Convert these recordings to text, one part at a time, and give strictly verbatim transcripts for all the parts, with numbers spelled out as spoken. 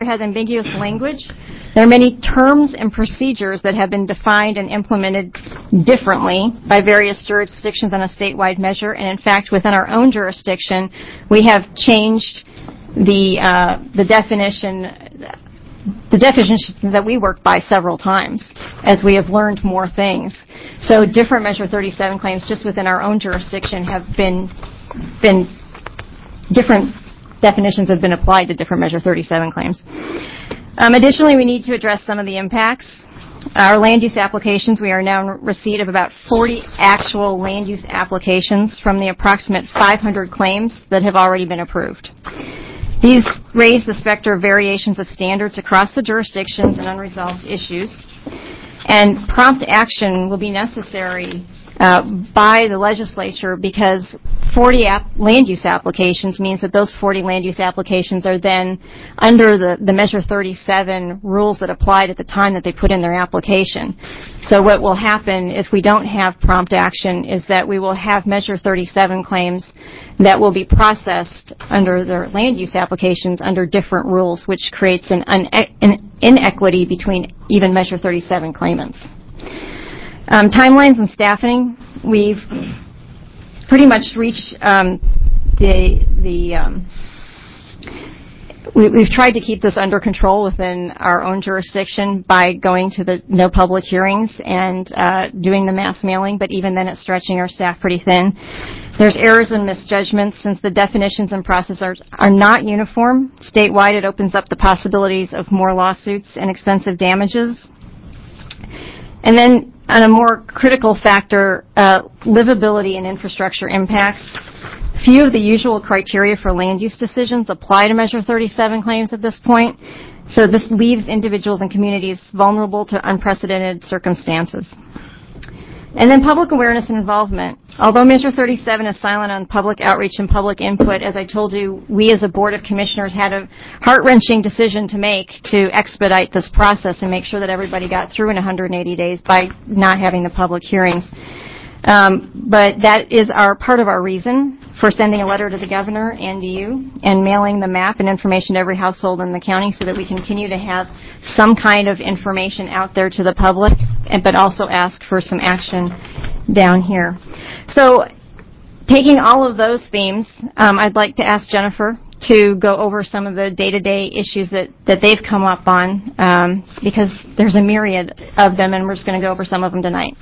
has ambiguous language. There are many terms and procedures that have been defined and implemented differently by various jurisdictions on a statewide measure, and in fact, within our own jurisdiction, we have changed the uh, the definition the definitions that we work by several times as we have learned more things. So different Measure thirty-seven claims just within our own jurisdiction have been been different definitions have been applied to different Measure thirty-seven claims. Um, additionally, we need to address some of the impacts. Our land use applications, we are now in receipt of about forty actual land use applications from the approximate five hundred claims that have already been approved. These raise the specter of variations of standards across the jurisdictions and unresolved issues. And prompt action will be necessary uh, by the legislature because forty ap- land use applications means that those forty land use applications are then under the, the Measure thirty-seven rules that applied at the time that they put in their application. So what will happen if we don't have prompt action is that we will have Measure thirty-seven claims that will be processed under their land use applications under different rules, which creates an, un- an inequity between even Measure thirty-seven claimants. Um, timelines and staffing, we've pretty much reached um, the the um, we, we've tried to keep this under control within our own jurisdiction by going to the no public hearings and uh, doing the mass mailing, but even then it's stretching our staff pretty thin. There's errors and misjudgments since the definitions and process are, are not uniform. Statewide, it opens up the possibilities of more lawsuits and expensive damages. And then on a more critical factor, uh, livability and infrastructure impacts. Few of the usual criteria for land use decisions apply to Measure thirty-seven claims at this point, so this leaves individuals and communities vulnerable to unprecedented circumstances. And then public awareness and involvement. Although Measure thirty-seven is silent on public outreach and public input, as I told you, we as a Board of Commissioners had a heart-wrenching decision to make to expedite this process and make sure that everybody got through in one hundred eighty days by not having the public hearings. Um, but that is our part of our reason for sending a letter to the governor and to you and mailing the map and information to every household in the county so that we continue to have some kind of information out there to the public, and, but also ask for some action down here. So taking all of those themes, um, I'd like to ask Jennifer to go over some of the day-to-day issues that, that they've come up on um, because there's a myriad of them, and we're just going to go over some of them tonight.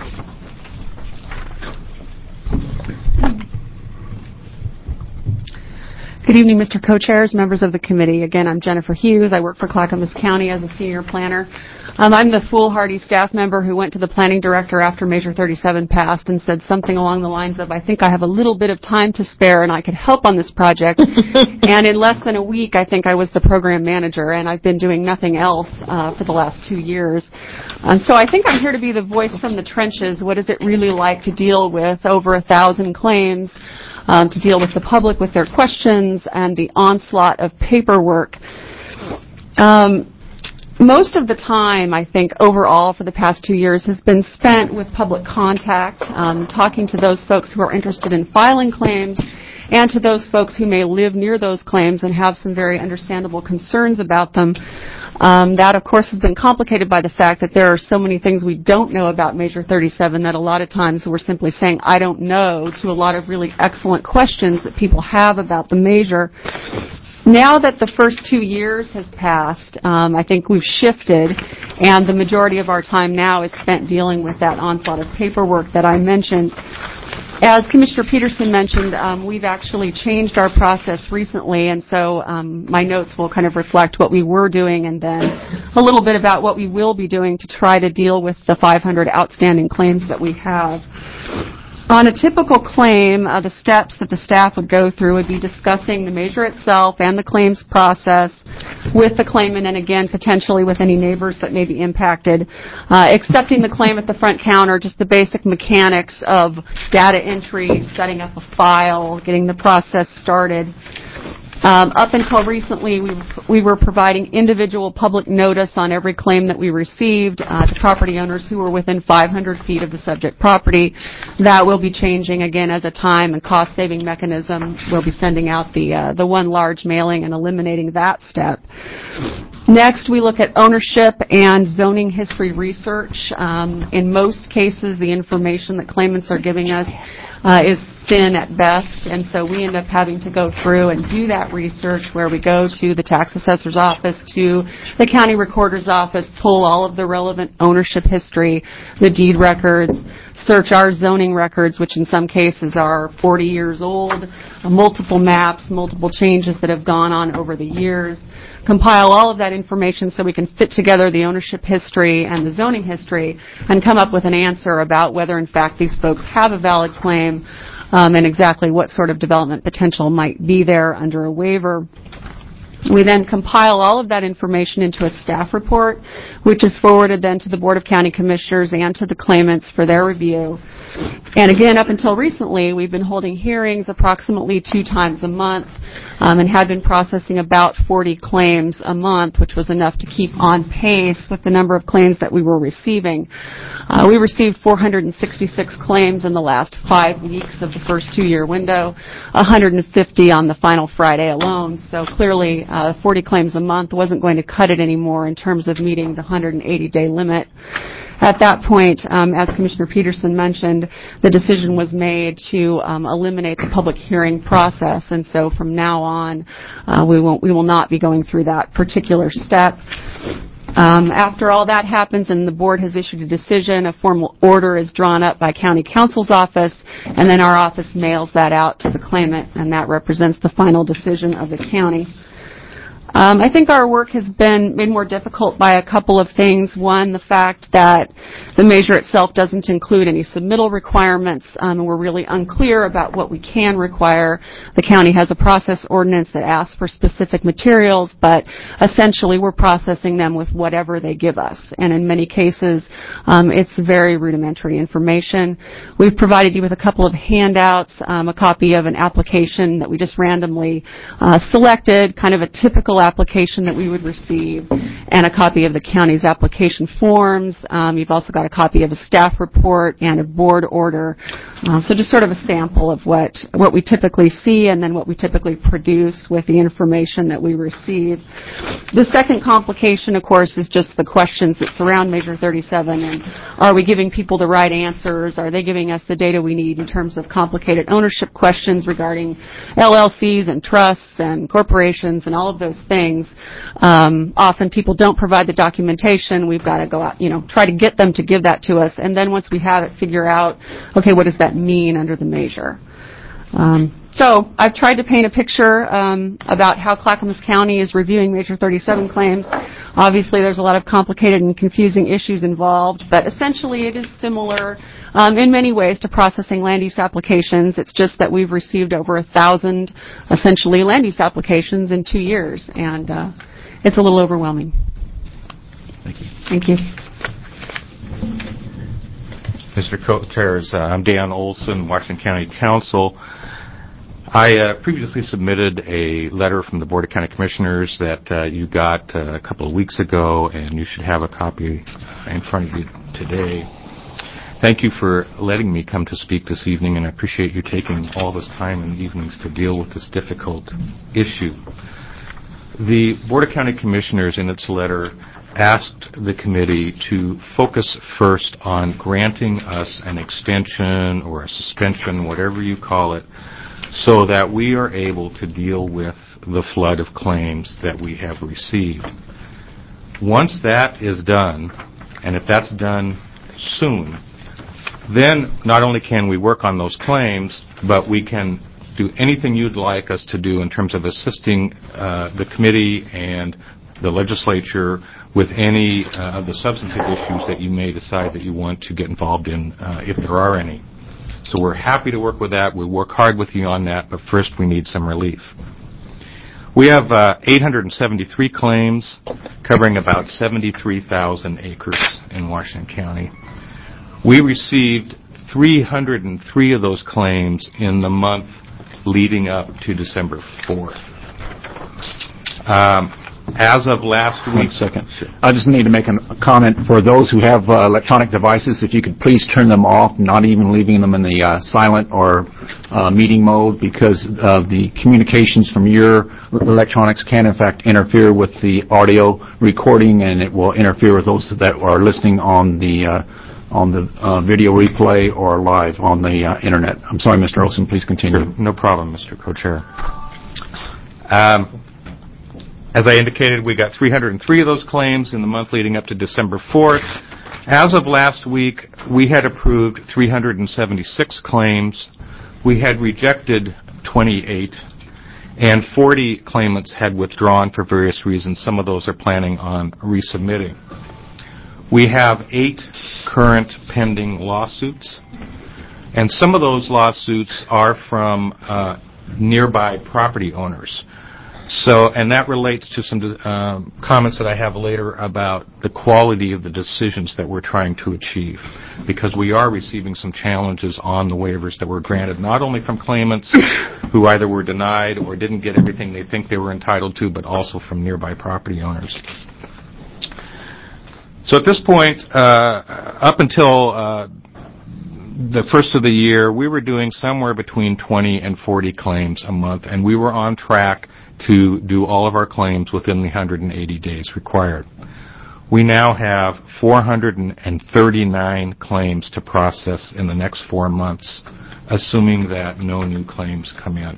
Good evening, Mister Co-Chairs, members of the committee. Again, I'm Jennifer Hughes. I work for Clackamas County as a senior planner. Um, I'm the foolhardy staff member who went to the planning director after Measure thirty-seven passed and said something along the lines of, I think I have a little bit of time to spare and I could help on this project. And in less than a week, I think I was the program manager, and I've been doing nothing else uh, for the last two years. Um, so I think I'm here to be the voice from the trenches. What is it really like to deal with over a thousand claims? Um, to deal with the public with their questions and the onslaught of paperwork. Um, most of the time, I think, overall for the past two years has been spent with public contact, um, talking to those folks who are interested in filing claims and to those folks who may live near those claims and have some very understandable concerns about them. Um, that, of course, has been complicated by the fact that there are so many things we don't know about Measure thirty-seven that a lot of times we're simply saying, I don't know, to a lot of really excellent questions that people have about the measure. Now that the first two years has passed, um, I think we've shifted, and the majority of our time now is spent dealing with that onslaught of paperwork that I mentioned. As Commissioner Peterson mentioned, um, we've actually changed our process recently, and so um, my notes will kind of reflect what we were doing and then a little bit about what we will be doing to try to deal with the five hundred outstanding claims that we have. On a typical claim, uh, the steps that the staff would go through would be discussing the measure itself and the claims process with the claimant and, again, potentially with any neighbors that may be impacted, uh, accepting the claim at the front counter, just the basic mechanics of data entry, setting up a file, getting the process started. Um, up until recently, we, we were providing individual public notice on every claim that we received uh, to property owners who were within five hundred feet of the subject property. That will be changing again as a time and cost-saving mechanism. We'll be sending out the uh, the one large mailing and eliminating that step. Next, we look at ownership and zoning history research. Um, in most cases, the information that claimants are giving us uh, is thin at best, and so we end up having to go through and do that research where we go to the tax assessor's office, to the county recorder's office, pull all of the relevant ownership history, the deed records, search our zoning records, which in some cases are forty years old, uh, multiple maps, multiple changes that have gone on over the years, compile all of that information so we can fit together the ownership history and the zoning history and come up with an answer about whether in fact these folks have a valid claim um, and exactly what sort of development potential might be there under a waiver. We then compile all of that information into a staff report, which is forwarded then to the Board of County Commissioners and to the claimants for their review. And again, up until recently, we've been holding hearings approximately two times a month um, and had been processing about forty claims a month, which was enough to keep on pace with the number of claims that we were receiving. Uh, we received four hundred sixty-six claims in the last five weeks of the first two-year window, one hundred fifty on the final Friday alone. So clearly, uh, forty claims a month wasn't going to cut it anymore in terms of meeting the one hundred eighty day limit. At that point, um, as Commissioner Peterson mentioned, the decision was made to um, eliminate the public hearing process, and so from now on, uh, we won't, we will not be going through that particular step. Um, after all that happens and the board has issued a decision, a formal order is drawn up by county counsel's office, and then our office mails that out to the claimant, and that represents the final decision of the county. Um, I think our work has been made more difficult by a couple of things. One, the fact that the measure itself doesn't include any submittal requirements, um, and we're really unclear about what we can require. The county has a process ordinance that asks for specific materials, but essentially we're processing them with whatever they give us. And in many cases, um, it's very rudimentary information. We've provided you with a couple of handouts, um, a copy of an application that we just randomly uh, selected, kind of a typical application that we would receive, and a copy of the county's application forms. Um, you've also got a copy of a staff report and a board order. Uh, so just sort of a sample of what, what we typically see and then what we typically produce with the information that we receive. The second complication, of course, is just the questions that surround Measure thirty-seven, and are we giving people the right answers? Are they giving us the data we need in terms of complicated ownership questions regarding L L Cs and trusts and corporations and all of those things? Um, often people don't provide the documentation. We've got to go out, you know, try to get them to give that to us, and then once we have it, figure out, okay, what does that mean under the measure? Um, so I've tried to paint a picture um, about how Clackamas County is reviewing Measure thirty-seven claims. Obviously, there's a lot of complicated and confusing issues involved, but essentially it is similar um, in many ways to processing land use applications. It's just that we've received over a thousand, essentially, land use applications in two years, and uh, it's a little overwhelming. Thank you. Thank you. Mister Co-Chairs, uh, I'm Dan Olson, Washington County Council. I uh, previously submitted a letter from the Board of County Commissioners that uh, you got uh, a couple of weeks ago, and you should have a copy in front of you today. Thank you for letting me come to speak this evening, and I appreciate you taking all this time in the evenings to deal with this difficult issue. The Board of County Commissioners, in its letter, asked the committee to focus first on granting us an extension or a suspension, whatever you call it, so that we are able to deal with the flood of claims that we have received. Once that is done, and if that's done soon, then not only can we work on those claims, but we can do anything you'd like us to do in terms of assisting uh, the committee and the legislature with any uh, of the substantive issues that you may decide that you want to get involved in, uh, if there are any. So we're happy to work with that. We'll work hard with you on that, but first we need some relief. We have uh, eight hundred seventy-three claims covering about seventy-three thousand acres in Washington County. We received three hundred three of those claims in the month leading up to December fourth. Um, as of last week... One second. I just need to make a comment for those who have uh, electronic devices. If you could please turn them off, not even leaving them in the uh, silent or uh, meeting mode, because uh, the communications from your electronics can, in fact, interfere with the audio recording, and it will interfere with those that are listening on the uh, on the uh, video replay or live on the uh, Internet. I'm sorry, Mister Olson. Please continue. Sure. No problem, Mister Co-Chair. Um, As I indicated, we got three hundred three of those claims in the month leading up to December fourth. As of last week, we had approved three hundred seventy-six claims. We had rejected twenty-eight, and forty claimants had withdrawn for various reasons. Some of those are planning on resubmitting. We have eight current pending lawsuits, and some of those lawsuits are from uh, nearby property owners. So, and that relates to some um, comments that I have later about the quality of the decisions that we're trying to achieve, because we are receiving some challenges on the waivers that were granted, not only from claimants who either were denied or didn't get everything they think they were entitled to, but also from nearby property owners. So at this point, uh, up until uh, the first of the year, we were doing somewhere between twenty and forty claims a month, and we were on track to do all of our claims within the one hundred eighty days required. We now have four hundred thirty-nine claims to process in the next four months, assuming that no new claims come in.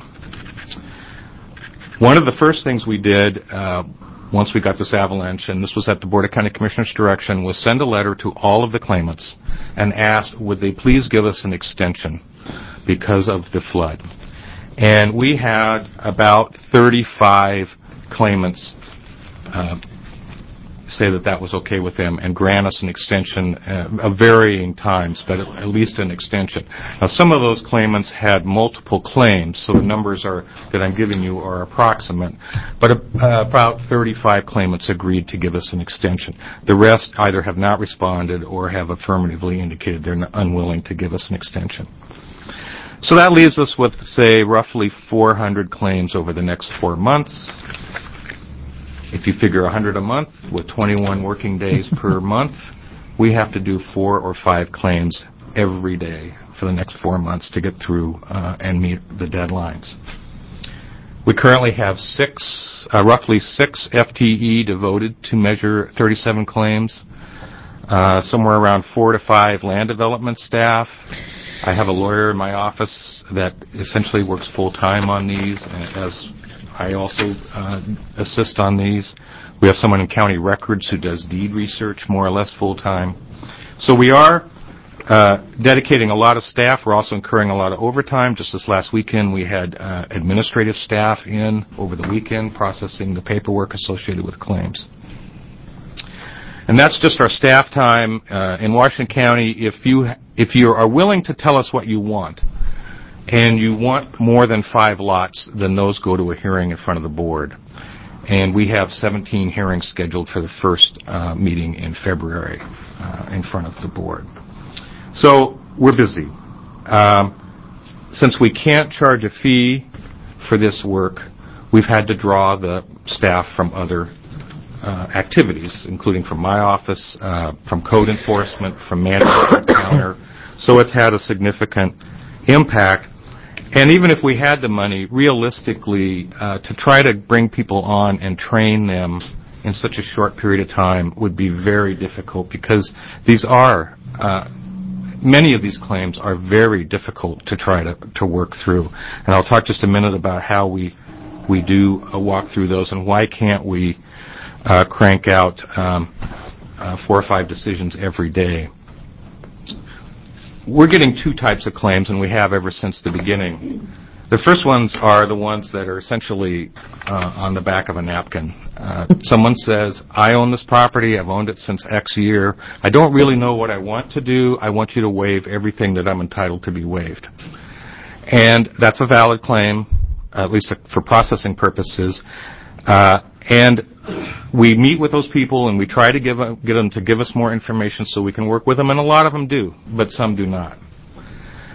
One of the first things we did uh, once we got this avalanche, and this was at the Board of County Commissioners' direction, was send a letter to all of the claimants and ask, would they please give us an extension because of the flood. And we had about thirty-five claimants uh, say that that was okay with them and grant us an extension uh, of varying times, but at least an extension. Now, some of those claimants had multiple claims, so the numbers are that I'm giving you are approximate, but uh, about thirty-five claimants agreed to give us an extension. The rest either have not responded or have affirmatively indicated they're unwilling to give us an extension. So that leaves us with, say, roughly four hundred claims over the next four months. If you figure one hundred a month with twenty-one working days per month, we have to do four or five claims every day for the next four months to get through uh, and meet the deadlines. We currently have six, uh, roughly six F T E devoted to Measure thirty-seven claims, uh, somewhere around four to five land development staff. I have a lawyer in my office that essentially works full-time on these, as I also uh, assist on these. We have someone in county records who does deed research more or less full-time. So we are uh, dedicating a lot of staff. We're also incurring a lot of overtime. Just this last weekend, we had uh, administrative staff in over the weekend processing the paperwork associated with claims. And that's just our staff time uh, in Washington County. If you if you are willing to tell us what you want, and you want more than five lots, then those go to a hearing in front of the board. And we have seventeen hearings scheduled for the first uh, meeting in February uh, in front of the board. So we're busy. Um, since we can't charge a fee for this work, we've had to draw the staff from other Uh, activities, including from my office, uh, from code enforcement, from management counter. So it's had a significant impact. And even if we had the money, realistically, uh, to try to bring people on and train them in such a short period of time would be very difficult, because these are, uh, many of these claims are very difficult to try to, to work through. And I'll talk just a minute about how we, we do uh, walk through those and why can't we Uh, crank out um, uh, four or five decisions every day. We're getting two types of claims, and we have ever since the beginning. The first ones are the ones that are essentially uh, on the back of a napkin. Uh, someone says, I own this property, I've owned it since X year, I don't really know what I want to do, I want you to waive everything that I'm entitled to be waived. And that's a valid claim, at least for processing purposes. Uh, and we meet with those people and we try to give uh, get them to give us more information so we can work with them, and a lot of them do, but some do not.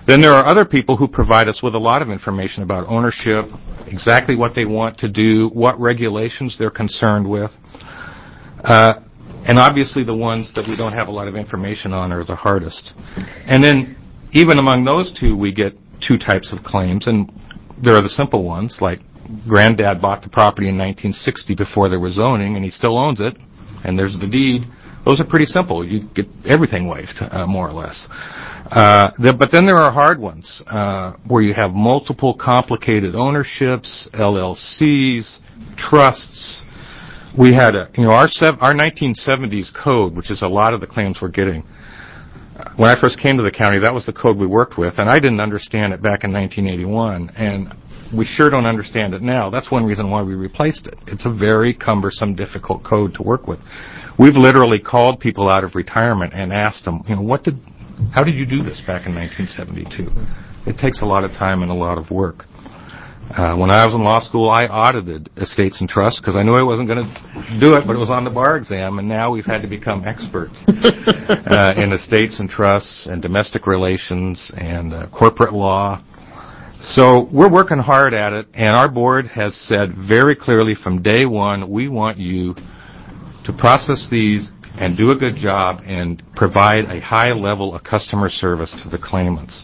Then there are other people who provide us with a lot of information about ownership, exactly what they want to do, what regulations they're concerned with. Uh, and obviously the ones that we don't have a lot of information on are the hardest. And then even among those two, we get two types of claims, and there are the simple ones, like Granddad bought the property in nineteen sixty before there was zoning, and he still owns it, and there's the deed. Those are pretty simple. You get everything waived, uh, more or less. Uh, the, but then there are hard ones, uh, where you have multiple complicated ownerships, L L Cs, trusts. We had a, you know, our sev- our nineteen seventies code, which is a lot of the claims we're getting. When I first came to the county, that was the code we worked with, and I didn't understand it back in nineteen eighty-one, and we sure don't understand it now. That's one reason why we replaced it. It's a very cumbersome, difficult code to work with. We've literally called people out of retirement and asked them, you know, what did, how did you do this back in nineteen seventy-two? It takes a lot of time and a lot of work. Uh, when I was in law school, I audited estates and trusts because I knew I wasn't going to do it, but it was on the bar exam, and now we've had to become experts uh, in estates and trusts and domestic relations and uh, corporate law. So we're working hard at it, and our board has said very clearly from day one, we want you to process these and do a good job and provide a high level of customer service to the claimants.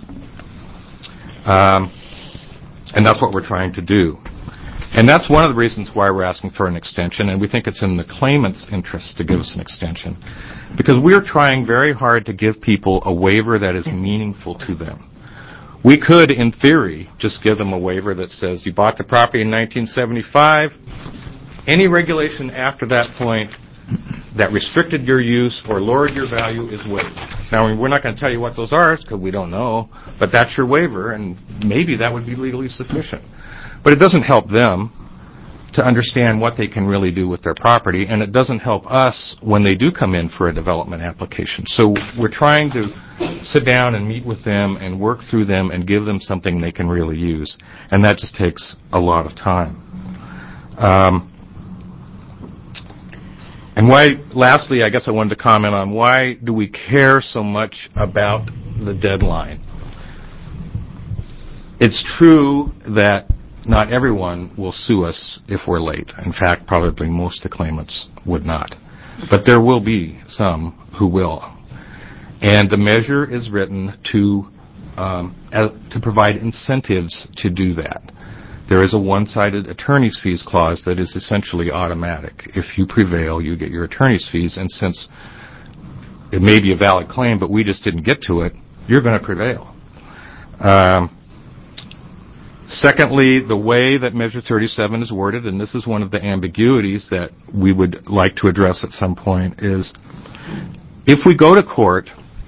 Um, and that's what we're trying to do. And that's one of the reasons why we're asking for an extension, and we think it's in the claimant's interest to give us an extension, because we're trying very hard to give people a waiver that is meaningful to them. We could, in theory, just give them a waiver that says you bought the property in nineteen seventy-five. Any regulation after that point that restricted your use or lowered your value is waived. Now, we're not going to tell you what those are because we don't know, but that's your waiver, and maybe that would be legally sufficient. But it doesn't help them to understand what they can really do with their property, and it doesn't help us when they do come in for a development application. So we're trying to sit down and meet with them and work through them and give them something they can really use, and that just takes a lot of time. Um, and why, lastly, I guess I wanted to comment on why do we care so much about the deadline? It's true that not everyone will sue us if we're late. In fact, probably most of the claimants would not. But there will be some who will. And the measure is written to um, uh, to provide incentives to do that. There is a one-sided attorney's fees clause that is essentially automatic. If you prevail, you get your attorney's fees, and since it may be a valid claim, but we just didn't get to it, you're going to prevail. Um, Secondly, the way that Measure thirty-seven is worded, and this is one of the ambiguities that we would like to address at some point, is if we go to court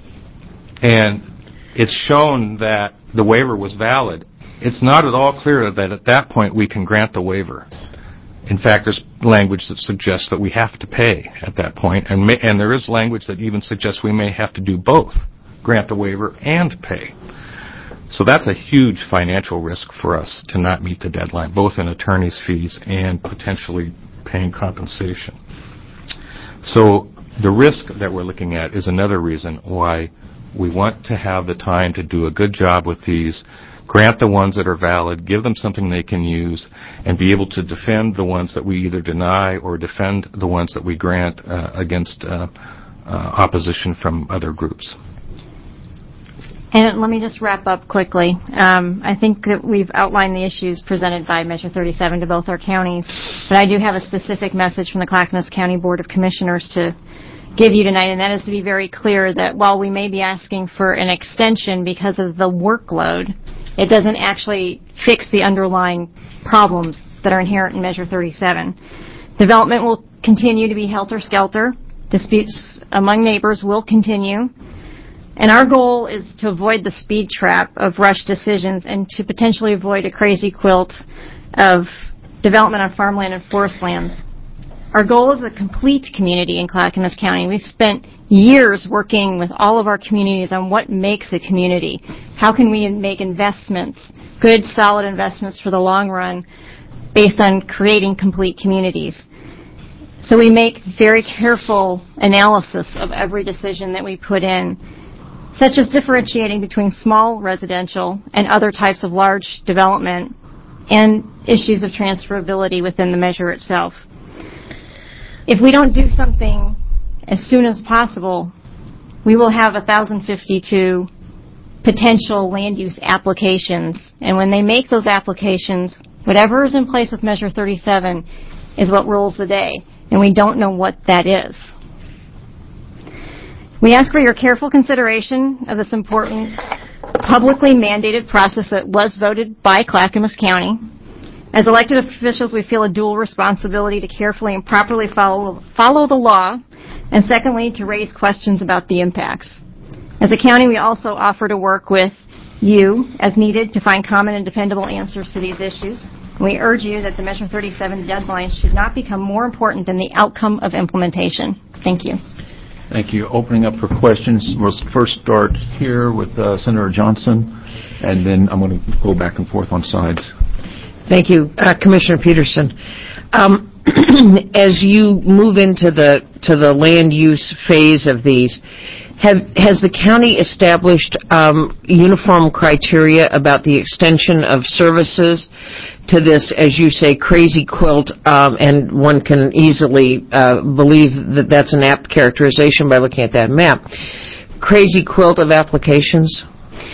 and it's shown that the waiver was valid, it's not at all clear that at that point we can grant the waiver. In fact, there's language that suggests that we have to pay at that point, and, may, and there is language that even suggests we may have to do both, grant the waiver and pay. So that's a huge financial risk for us to not meet the deadline, both in attorney's fees and potentially paying compensation. So the risk that we're looking at is another reason why we want to have the time to do a good job with these, grant the ones that are valid, give them something they can use, and be able to defend the ones that we either deny or defend the ones that we grant uh, against uh, uh, opposition from other groups. And let me just wrap up quickly. Um, I think that we've outlined the issues presented by Measure thirty-seven to both our counties, but I do have a specific message from the Clackamas County Board of Commissioners to give you tonight, and that is to be very clear that while we may be asking for an extension because of the workload, it doesn't actually fix the underlying problems that are inherent in Measure thirty-seven. Development will continue to be helter-skelter. Disputes among neighbors will continue. And our goal is to avoid the speed trap of rushed decisions and to potentially avoid a crazy quilt of development on farmland and forest lands. Our goal is a complete community in Clackamas County. We've spent years working with all of our communities on what makes a community. How can we make investments, good, solid investments for the long run based on creating complete communities. So we make very careful analysis of every decision that we put in. such as differentiating between small residential and other types of large development, and issues of transferability within the measure itself. If we don't do something as soon as possible, we will have one thousand fifty-two potential land use applications, and when they make those applications, whatever is in place with Measure thirty-seven is what rules the day, and we don't know what that is. We ask for your careful consideration of this important publicly mandated process that was voted by Clackamas County. As elected officials, we feel a dual responsibility to carefully and properly follow, follow the law, and secondly, to raise questions about the impacts. As a county, we also offer to work with you as needed to find common and dependable answers to these issues. We urge you that the Measure thirty-seven deadline should not become more important than the outcome of implementation. Thank you. Thank you. Opening up for questions. We'll first start here with uh, Senator Johnson, and then I'm going to go back and forth on sides. Thank you, uh, Commissioner Peterson. Um, as you move into the to the land use phase of these, have, has the county established um, uniform criteria about the extension of services to this, as you say, crazy quilt, um, and one can easily uh, believe that that's an apt characterization by looking at that map, crazy quilt of applications?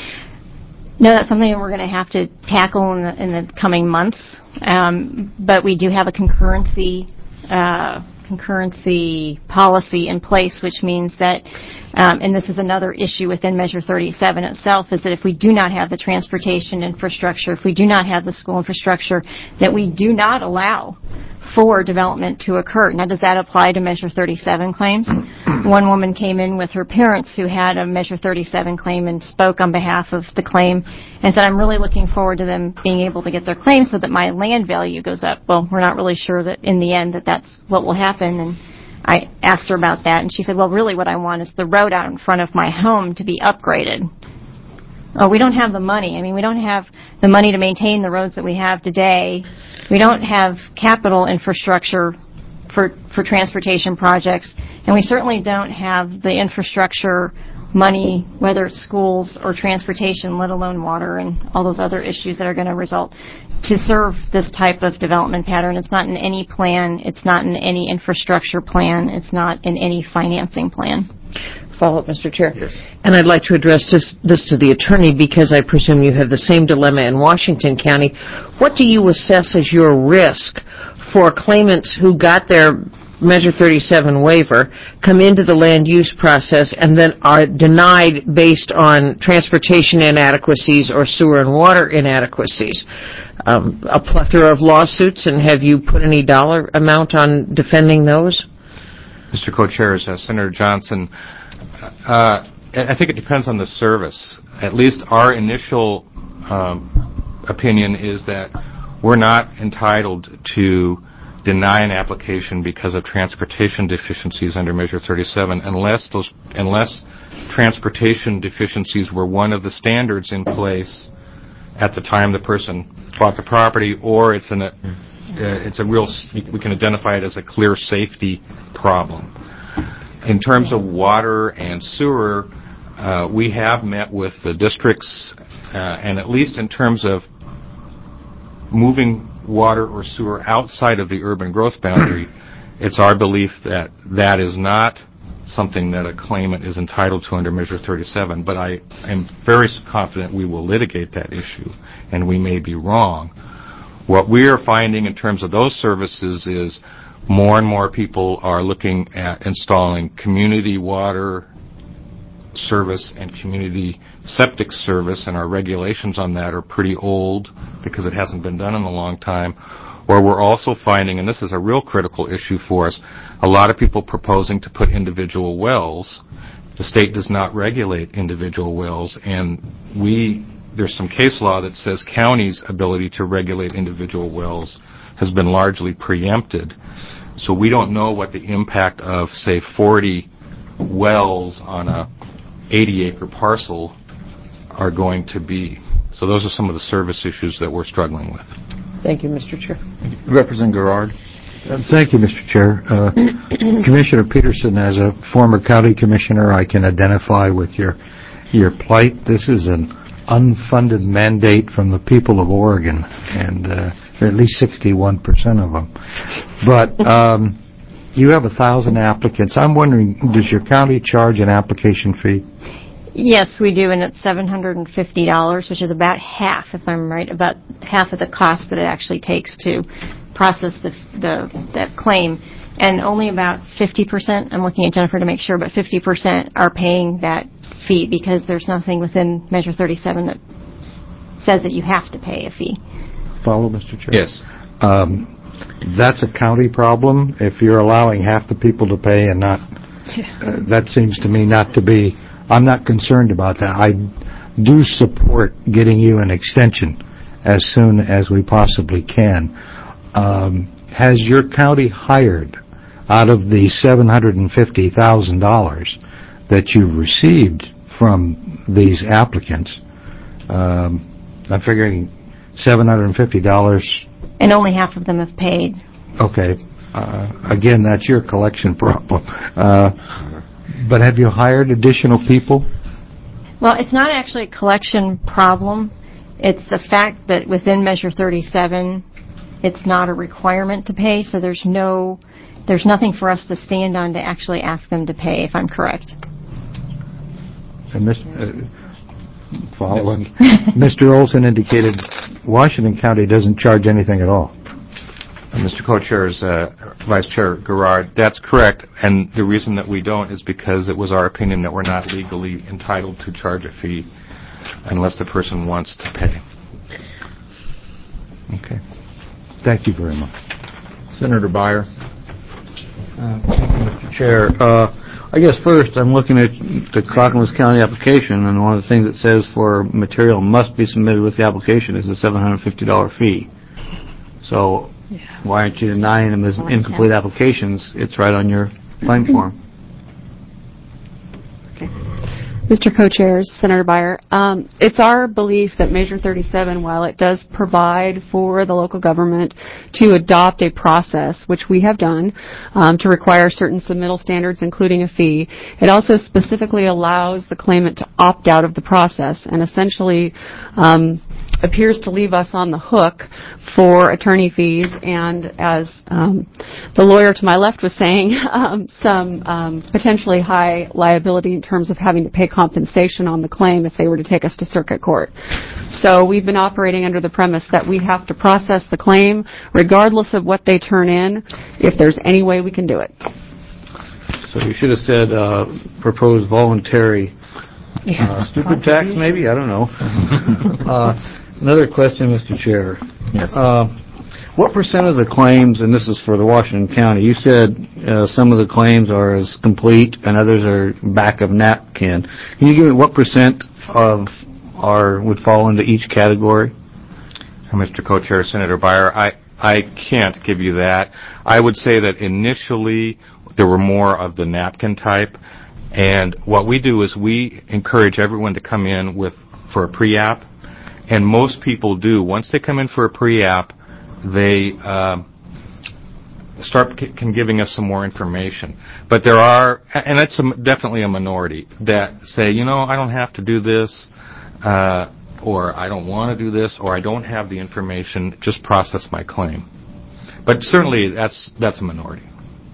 No, that's something that we're going to have to tackle in the, in the coming months, um, but we do have a concurrency uh, concurrency policy in place, which means that, um, and this is another issue within Measure thirty-seven itself, is that if we do not have the transportation infrastructure, if we do not have the school infrastructure, that we do not allow for development to occur. Now, does that apply to Measure thirty-seven claims? One woman came in with her parents who had a Measure thirty-seven claim and spoke on behalf of the claim and said, I'm really looking forward to them being able to get their claim so that my land value goes up. Well, we're not really sure that in the end that that's what will happen. And I asked her about that, and she said, well, really what I want is the road out in front of my home to be upgraded. Oh, we don't have the money. I mean, we don't have the money to maintain the roads that we have today. We don't have capital infrastructure for for transportation projects, and we certainly don't have the infrastructure money, whether it's schools or transportation, let alone water and all those other issues that are going to result, to serve this type of development pattern. It's not in any plan. It's not in any infrastructure plan. It's not in any financing plan. Follow-up, Mister Chair. Yes. And I'd like to address this, this to the attorney, because I presume you have the same dilemma in Washington County. What do you assess as your risk for claimants who got their Measure thirty-seven waiver, come into the land use process, and then are denied based on transportation inadequacies or sewer and water inadequacies? Um, a plethora of lawsuits, and have you put any dollar amount on defending those? Mister Co-Chairs, uh, Senator Johnson, uh, I think it depends on the service. At least our initial um, opinion is that we're not entitled to deny an application because of transportation deficiencies under Measure thirty-seven unless those unless transportation deficiencies were one of the standards in place at the time the person bought the property, or it's an, uh, it's a real, we can identify it as a clear safety problem. In terms of water and sewer, uh, we have met with the districts, uh, and at least in terms of moving water or sewer outside of the urban growth boundary, it's our belief that that is not something that a claimant is entitled to under Measure thirty-seven. But I am very confident we will litigate that issue, and we may be wrong. What we are finding in terms of those services is more and more people are looking at installing community water service and community septic service, and our regulations on that are pretty old because it hasn't been done in a long time. Or we're also finding, and this is a real critical issue for us, a lot of people proposing to put individual wells. The state does not regulate individual wells, and we there's some case law that says counties' ability to regulate individual wells has been largely preempted. So we don't know what the impact of, say, forty wells on a eighty acre parcel are going to be. So those are some of the service issues that we're struggling with. Thank you, Mister Chair. Representative Gerard. Uh, thank you, Mister Chair. Uh, Commissioner Peterson, as a former county commissioner, I can identify with your your plight. This is an unfunded mandate from the people of Oregon, and uh, at least sixty-one percent of them. But um, you have a thousand applicants. I'm wondering, does your county charge an application fee? Yes, we do, and it's seven hundred fifty dollars, which is about half, if I'm right, about half of the cost that it actually takes to process the, the that claim. And only about fifty percent, I'm looking at Jennifer to make sure, but fifty percent are paying that fee because there's nothing within Measure thirty-seven that says that you have to pay a fee. Follow, Mister Chair? Yes. Um, that's a county problem. If you're allowing half the people to pay and not, uh, that seems to me not to be, I'm not concerned about that. I do support getting you an extension as soon as we possibly can. Um, has your county hired, out of the seven hundred fifty thousand dollars that you've received from these applicants, um, I'm figuring seven hundred fifty dollars. And only half of them have paid. Okay. Uh, again, that's your collection problem. Uh, but have you hired additional people? Well, it's not actually a collection problem. It's the fact that within Measure thirty-seven, it's not a requirement to pay, so there's no, there's nothing for us to stand on to actually ask them to pay, if I'm correct. And Mister Uh, following, Mister Olson indicated Washington County doesn't charge anything at all. Uh, Mister Co-Chair's uh, Vice Chair Garrard, that's correct, and the reason that we don't is because it was our opinion that we're not legally entitled to charge a fee unless the person wants to pay. Okay. Thank you very much. Senator Byer. Uh, thank you, Mister Chair. Uh, I guess first I'm looking at the Clackamas County application, and one of the things it says for material must be submitted with the application is a seven hundred fifty dollars fee. So yeah. Why aren't you denying them as incomplete applications? It's right on your claim form. Okay. Mister Co-Chairs, Senator Byer, um, it's our belief that Measure thirty-seven, while it does provide for the local government to adopt a process, which we have done, um, to require certain submittal standards, including a fee, it also specifically allows the claimant to opt out of the process and essentially um, appears to leave us on the hook for attorney fees and, as um, the lawyer to my left was saying, um, some um, potentially high liability in terms of having to pay compensation on the claim if they were to take us to circuit court. So we've been operating under the premise that we have to process the claim regardless of what they turn in if there's any way we can do it. So you should have said uh, proposed voluntary uh, stupid tax, maybe? I don't know. uh, Another question, Mister Chair. Yes. Uh, what percent of the claims, and this is for the Washington County, you said uh, some of the claims are as complete and others are back of napkin. Can you give me what percent of are would fall into each category? Mister Co-Chair, Senator Byer, I, I can't give you that. I would say that initially there were more of the napkin type, and what we do is we encourage everyone to come in with for a pre-app. And most people do. Once they come in for a pre-app, they uh, start c- can giving us some more information. But there are, and it's a, definitely a minority, that say, you know, I don't have to do this, uh, or I don't want to do this, or I don't have the information, just process my claim. But certainly that's that's a minority.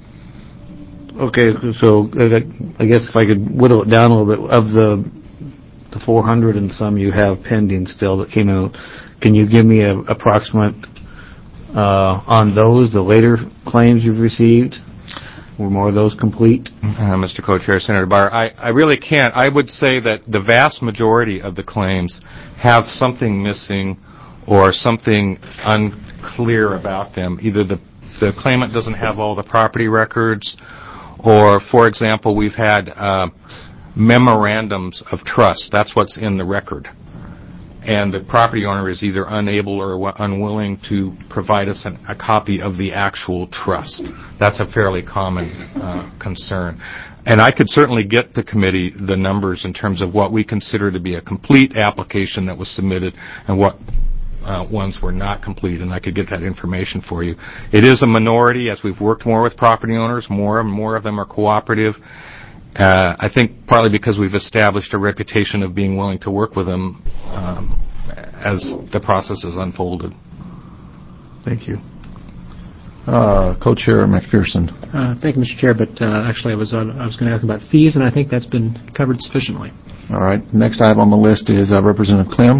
Okay, so uh, I guess if I could whittle it down a little bit, of the the four hundred and some you have pending still that came out, can you give me an approximate uh, on those, the later claims you've received? Were more of those complete? Uh, Mister Co-Chair, Senator Byer, I, I really can't. I would say that the vast majority of the claims have something missing or something unclear about them. Either the, the claimant doesn't have all the property records, or, for example, we've had uh, memorandums of trust. That's what's in the record. And the property owner is either unable or w- unwilling to provide us an, a copy of the actual trust. That's a fairly common uh, concern. And I could certainly get the committee the numbers in terms of what we consider to be a complete application that was submitted and what uh, ones were not complete, and I could get that information for you. It is a minority. As we've worked more with property owners, more and more of them are cooperative. Uh, I think partly because we've established a reputation of being willing to work with them um, as the process has unfolded. Thank you. Uh, Co-Chair McPherson. Uh, thank you, Mister Chair, but uh, actually I was uh, I was going to ask about fees, and I think that's been covered sufficiently. All right. Next item on the list is uh, Representative Clem.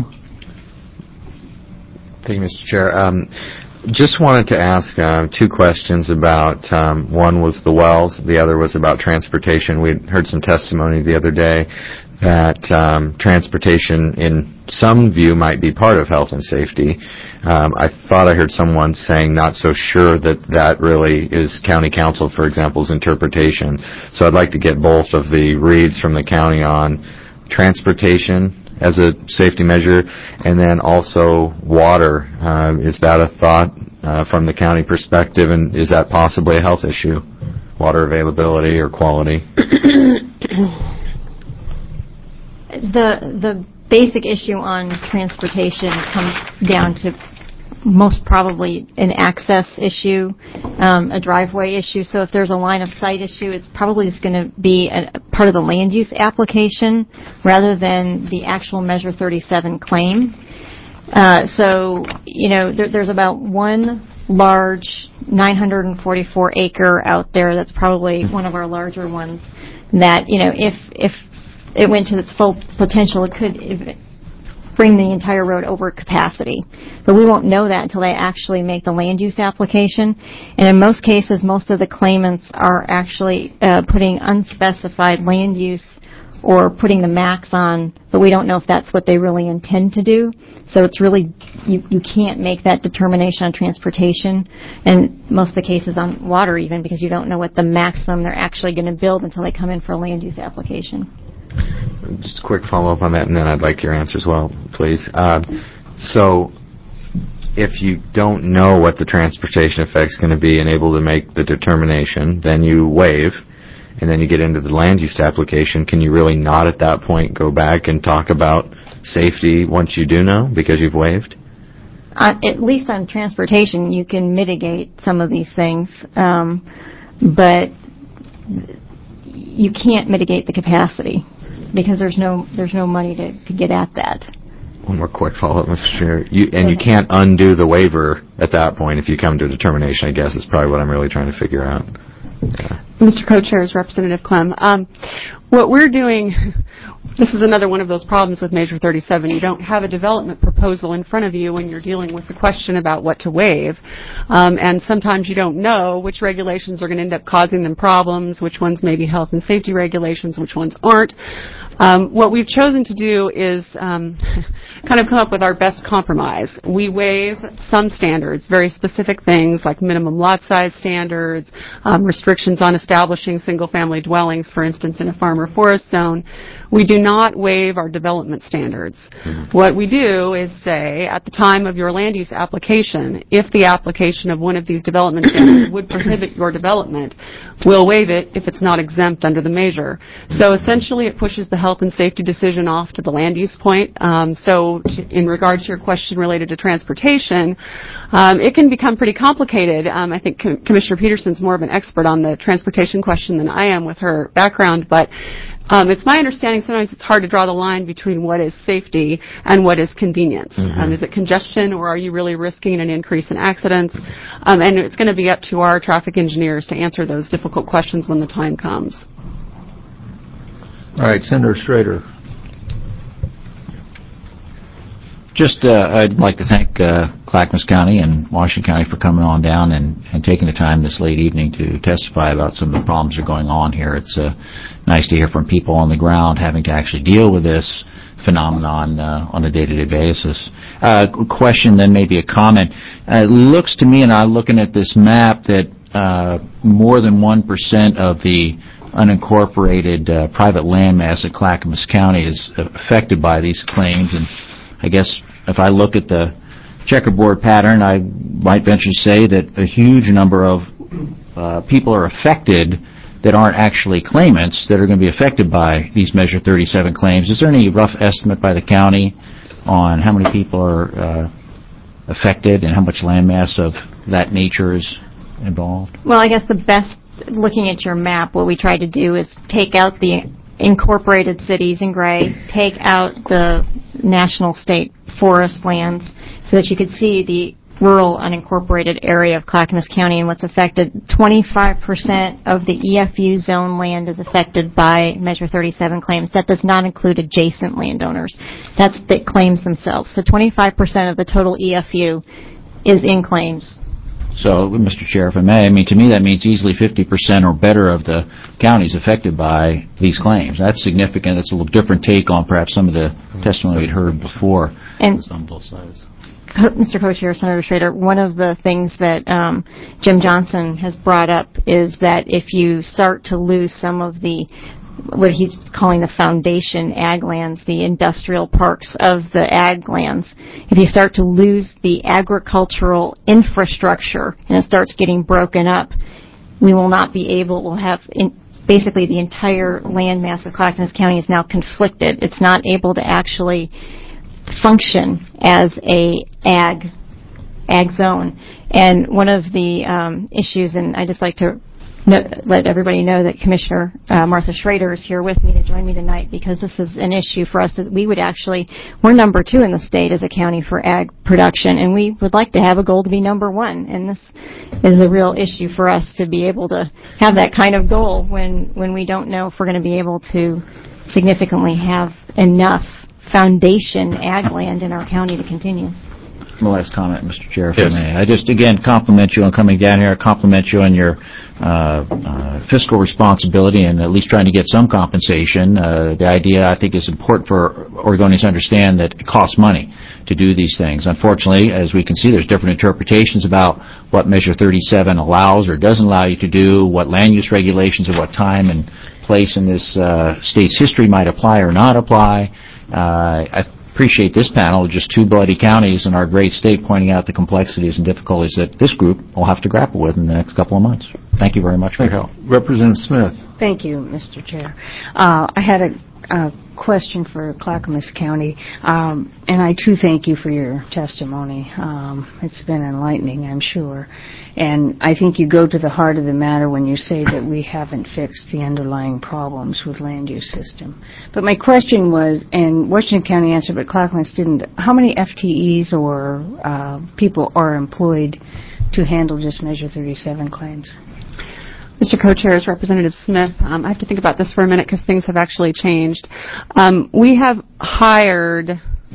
Thank you, Mister Chair. Um, just wanted to ask uh, two questions about, um, one was the wells, the other was about transportation. We heard some testimony the other day that um, transportation in some view might be part of health and safety. Um, I thought I heard someone saying not so sure that that really is county council, for example's interpretation. So I'd like to get both of the reads from the county on transportation as a safety measure, and then also water. Uh, is that a thought uh, from the county perspective, and is that possibly a health issue, water availability or quality? The the basic issue on transportation comes down to most probably an access issue, um, a driveway issue. So if there's a line of sight issue, it's probably just going to be a, a part of the land use application rather than the actual Measure thirty-seven claim. Uh, so, you know, there, there's about one large nine hundred forty-four acre out there that's probably one of our larger ones that, you know, if if it went to its full potential, it could if, bring the entire road over capacity. But we won't know that until they actually make the land use application. And in most cases, most of the claimants are actually uh, putting unspecified land use or putting the max on, but we don't know if that's what they really intend to do. So it's really, you, you can't make that determination on transportation, and most of the cases on water even, because you don't know what the maximum they're actually going to build until they come in for a land use application. Just a quick follow-up on that, and then I'd like your answer as well, please. Uh, so if you don't know what the transportation effect's going to be and able to make the determination, then you waive, and then you get into the land use application. Can you really not at that point go back and talk about safety once you do know because you've waived? Uh, at least on transportation, you can mitigate some of these things, um, but you can't mitigate the capacity because there's no there's no money to, to get at that. One more quick follow-up, Mister Chair. You, and you can't undo the waiver at that point if you come to a determination, I guess, is probably what I'm really trying to figure out. Yeah. Mister Co-Chair is Representative Clem. Um, what we're doing, this is another one of those problems with Measure thirty-seven. You don't have a development proposal in front of you when you're dealing with the question about what to waive. Um, and sometimes you don't know which regulations are going to end up causing them problems, which ones may be health and safety regulations, which ones aren't. Um, what we've chosen to do is um, kind of come up with our best compromise. We waive some standards, very specific things like minimum lot size standards, um, restrictions on establishing single-family dwellings, for instance, in a farm or forest zone. We do not waive our development standards. Mm-hmm. What we do is say, at the time of your land use application, if the application of one of these development standards would prohibit your development, we'll waive it if it's not exempt under the measure. So essentially it pushes the health and safety decision off to the land use point. Um, so to, in regard to your question related to transportation, um, it can become pretty complicated. Um, I think Com- Commissioner Peterson's more of an expert on the transportation question than I am with her background, but Um, it's my understanding sometimes it's hard to draw the line between what is safety and what is convenience. Mm-hmm. Um, is it congestion, or are you really risking an increase in accidents? Um, and it's going to be up to our traffic engineers to answer those difficult questions when the time comes. All right, Senator Schrader. Just, uh, I'd like to thank uh, Clackamas County and Washington County for coming on down and, and taking the time this late evening to testify about some of the problems that are going on here. It's uh, nice to hear from people on the ground having to actually deal with this phenomenon uh, on a day-to-day basis. Uh, question, then maybe a comment. Uh, it looks to me, and I'm looking at this map, that uh, more than one percent of the unincorporated uh, private landmass in Clackamas County is affected by these claims, and I guess if I look at the checkerboard pattern, I might venture to say that a huge number of uh, people are affected that aren't actually claimants that are going to be affected by these Measure thirty-seven claims. Is there any rough estimate by the county on how many people are uh, affected and how much landmass of that nature is involved? Well, I guess the best looking at your map, what we tried to do is take out the incorporated cities in gray, take out the national state forest lands so that you could see the rural unincorporated area of Clackamas County and what's affected. twenty-five percent of the E F U zone land is affected by Measure thirty-seven claims. That does not include adjacent landowners. That's the claims themselves. So twenty-five percent of the total E F U is in claims. So, Mister Chair, if I may, I mean, to me that means easily fifty percent or better of the counties affected by these claims. That's significant. That's a little different take on perhaps some of the testimony we'd heard before. And on both sides. Mister Co-Chair, Senator Schrader, one of the things that um, Jim Johnson has brought up is that if you start to lose some of the, what he's calling the foundation ag lands, the industrial parks of the ag lands, if you start to lose the agricultural infrastructure and it starts getting broken up, we will not be able, we'll have in, basically the entire land mass of Clackamas County is now conflicted. It's not able to actually function as a ag ag zone. And one of the um, issues, and I just like to no, let everybody know that Commissioner uh, Martha Schrader is here with me to join me tonight because this is an issue for us that we would actually, we're number two in the state as a county for ag production, and we would like to have a goal to be number one. And this is a real issue for us to be able to have that kind of goal when, when we don't know if we're going to be able to significantly have enough foundation ag land in our county to continue. My last comment, Mister Chair, if Yes. I may. I just, again, compliment you on coming down here. I compliment you on your uh, uh, fiscal responsibility and at least trying to get some compensation. Uh, the idea, I think, is important for Oregonians to understand that it costs money to do these things. Unfortunately, as we can see, there's different interpretations about what Measure thirty-seven allows or doesn't allow you to do, what land use regulations at what time and place in this uh, state's history might apply or not apply. Uh, I appreciate this panel, just two bloody counties in our great state, pointing out the complexities and difficulties that this group will have to grapple with in the next couple of months. Thank you very much for your help. Representative Smith. Thank you, Mister Chair. Uh, I had a, a question for Clackamas County, um, and I too thank you for your testimony. Um, it's been enlightening, I'm sure. And I think you go to the heart of the matter when you say that we haven't fixed the underlying problems with land use system. But my question was, and Washington County answered, but Clackamas didn't, how many F T Es or uh, people are employed to handle just Measure thirty-seven claims? Mister Co-Chair, Representative Smith, um, I have to think about this for a minute because things have actually changed. Um, we have hired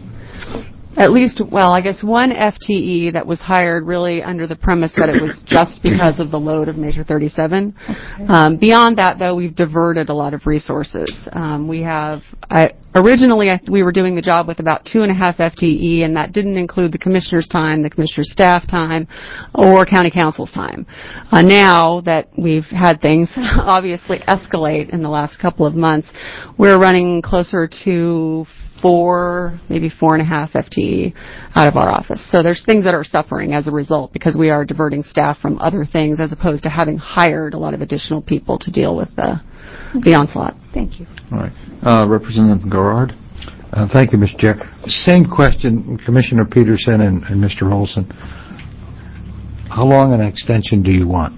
at least, well, I guess one F T E that was hired really under the premise that it was just because of the load of Measure thirty-seven. Okay. Um, beyond that, though, we've diverted a lot of resources. Um, we have, I, originally I, we were doing the job with about two and a half F T E, and that didn't include the commissioner's time, the commissioner's staff time, or county council's time. Uh, now that we've had things obviously escalate in the last couple of months, we're running closer to four, maybe four and a half F T E out of our office. So there's things that are suffering as a result because we are diverting staff from other things as opposed to having hired a lot of additional people to deal with the, the onslaught. Thank you. All right. Uh, Representative Garrard. Uh, thank you, Mister Chair. Same question, Commissioner Peterson and, and Mister Olson. How long an extension do you want?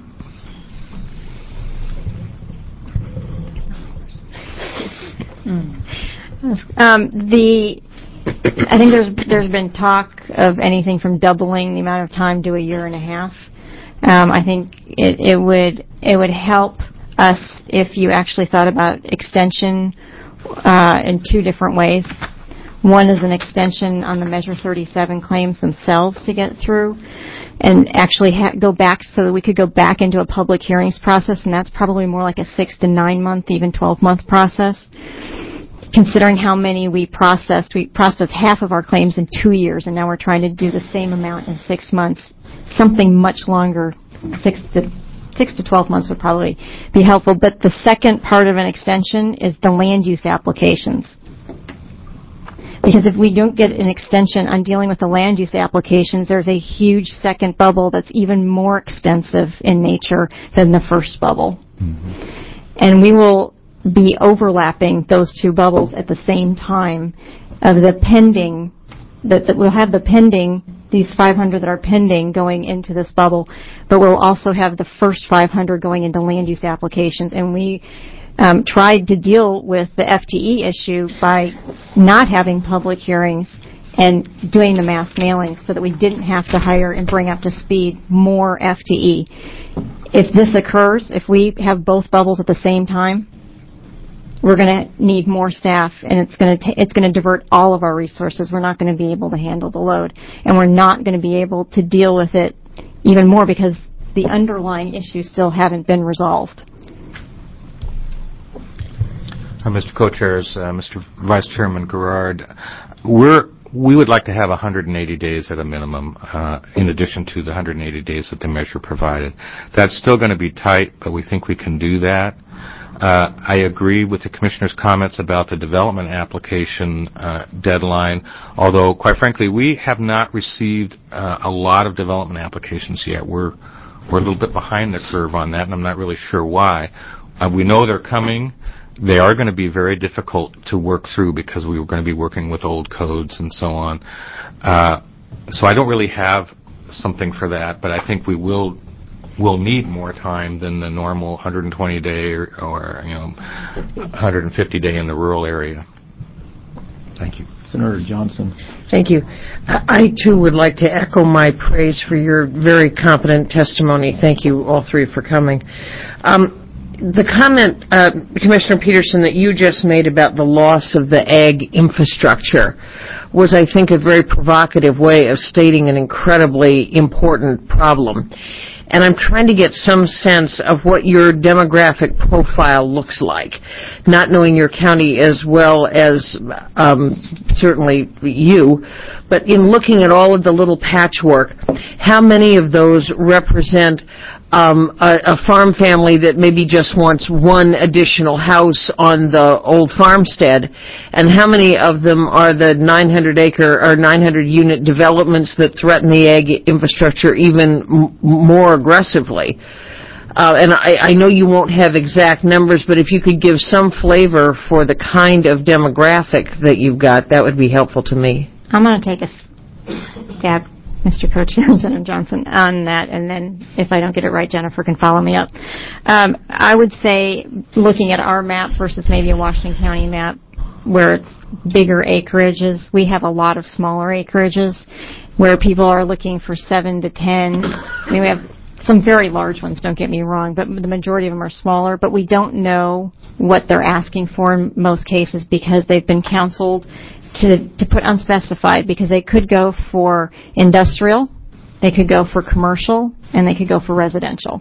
Mm. Um, the, I think there's there's been talk of anything from doubling the amount of time to a year and a half. Um, I think it, it would it would help us if you actually thought about extension uh, in two different ways. One is an extension on the Measure thirty-seven claims themselves to get through, and actually ha- go back so that we could go back into a public hearings process, and that's probably more like a six to nine month, even twelve month process. Considering how many we processed, we processed half of our claims in two years, and now we're trying to do the same amount in six months. Something much longer, six to six to twelve months would probably be helpful. But the second part of an extension is the land use applications. Because if we don't get an extension on dealing with the land use applications, there's a huge second bubble that's even more extensive in nature than the first bubble. Mm-hmm. And we will be overlapping those two bubbles at the same time of the pending, that, that we'll have the pending, these five hundred that are pending going into this bubble, but we'll also have the first five hundred going into land use applications. And we um, tried to deal with the F T E issue by not having public hearings and doing the mass mailings so that we didn't have to hire and bring up to speed more F T E. If this occurs, if we have both bubbles at the same time, we're going to need more staff, and it's going to it's going to divert all of our resources. We're not going to be able to handle the load, and we're not going to be able to deal with it even more because the underlying issues still haven't been resolved. Uh, Mister Co-Chairs, uh, Mister Vice Chairman Gerard, we're we would like to have one hundred eighty days at a minimum, uh, in addition to the one hundred eighty days that the measure provided. That's still going to be tight, but we think we can do that. Uh, I agree with the Commissioner's comments about the development application uh, deadline, although, quite frankly, we have not received uh, a lot of development applications yet. We're, we're a little bit behind the curve on that, and I'm not really sure why. Uh, we know they're coming. They are going to be very difficult to work through because we were going to be working with old codes and so on. Uh, so I don't really have something for that, but I think we will will need more time than the normal one hundred twenty day or, or you know one hundred fifty day in the rural area. Thank you. Senator Johnson. Thank you. I, too, would like to echo my praise for your very competent testimony. Thank you, all three, for coming. Um, The comment, uh, Commissioner Peterson, that you just made about the loss of the ag infrastructure was, I think, a very provocative way of stating an incredibly important problem. And I'm trying to get some sense of what your demographic profile looks like, not knowing your county as well as um, certainly you, but in looking at all of the little patchwork, how many of those represent Um, a, a farm family that maybe just wants one additional house on the old farmstead, and how many of them are the nine hundred acre or nine hundred unit developments that threaten the ag infrastructure even m- more aggressively? Uh, and I, I know you won't have exact numbers, but if you could give some flavor for the kind of demographic that you've got, that would be helpful to me. I'm going to take a stab, Mister Co-Chair Senator Johnson, on that, and then if I don't get it right, Jennifer can follow me up. Um, I would say, looking at our map versus maybe a Washington County map, where it's bigger acreages, we have a lot of smaller acreages, where people are looking for seven to ten. I mean, we have some very large ones, don't get me wrong, but the majority of them are smaller, but we don't know what they're asking for in most cases because they've been counseled to, to put unspecified, because they could go for industrial, they could go for commercial, and they could go for residential.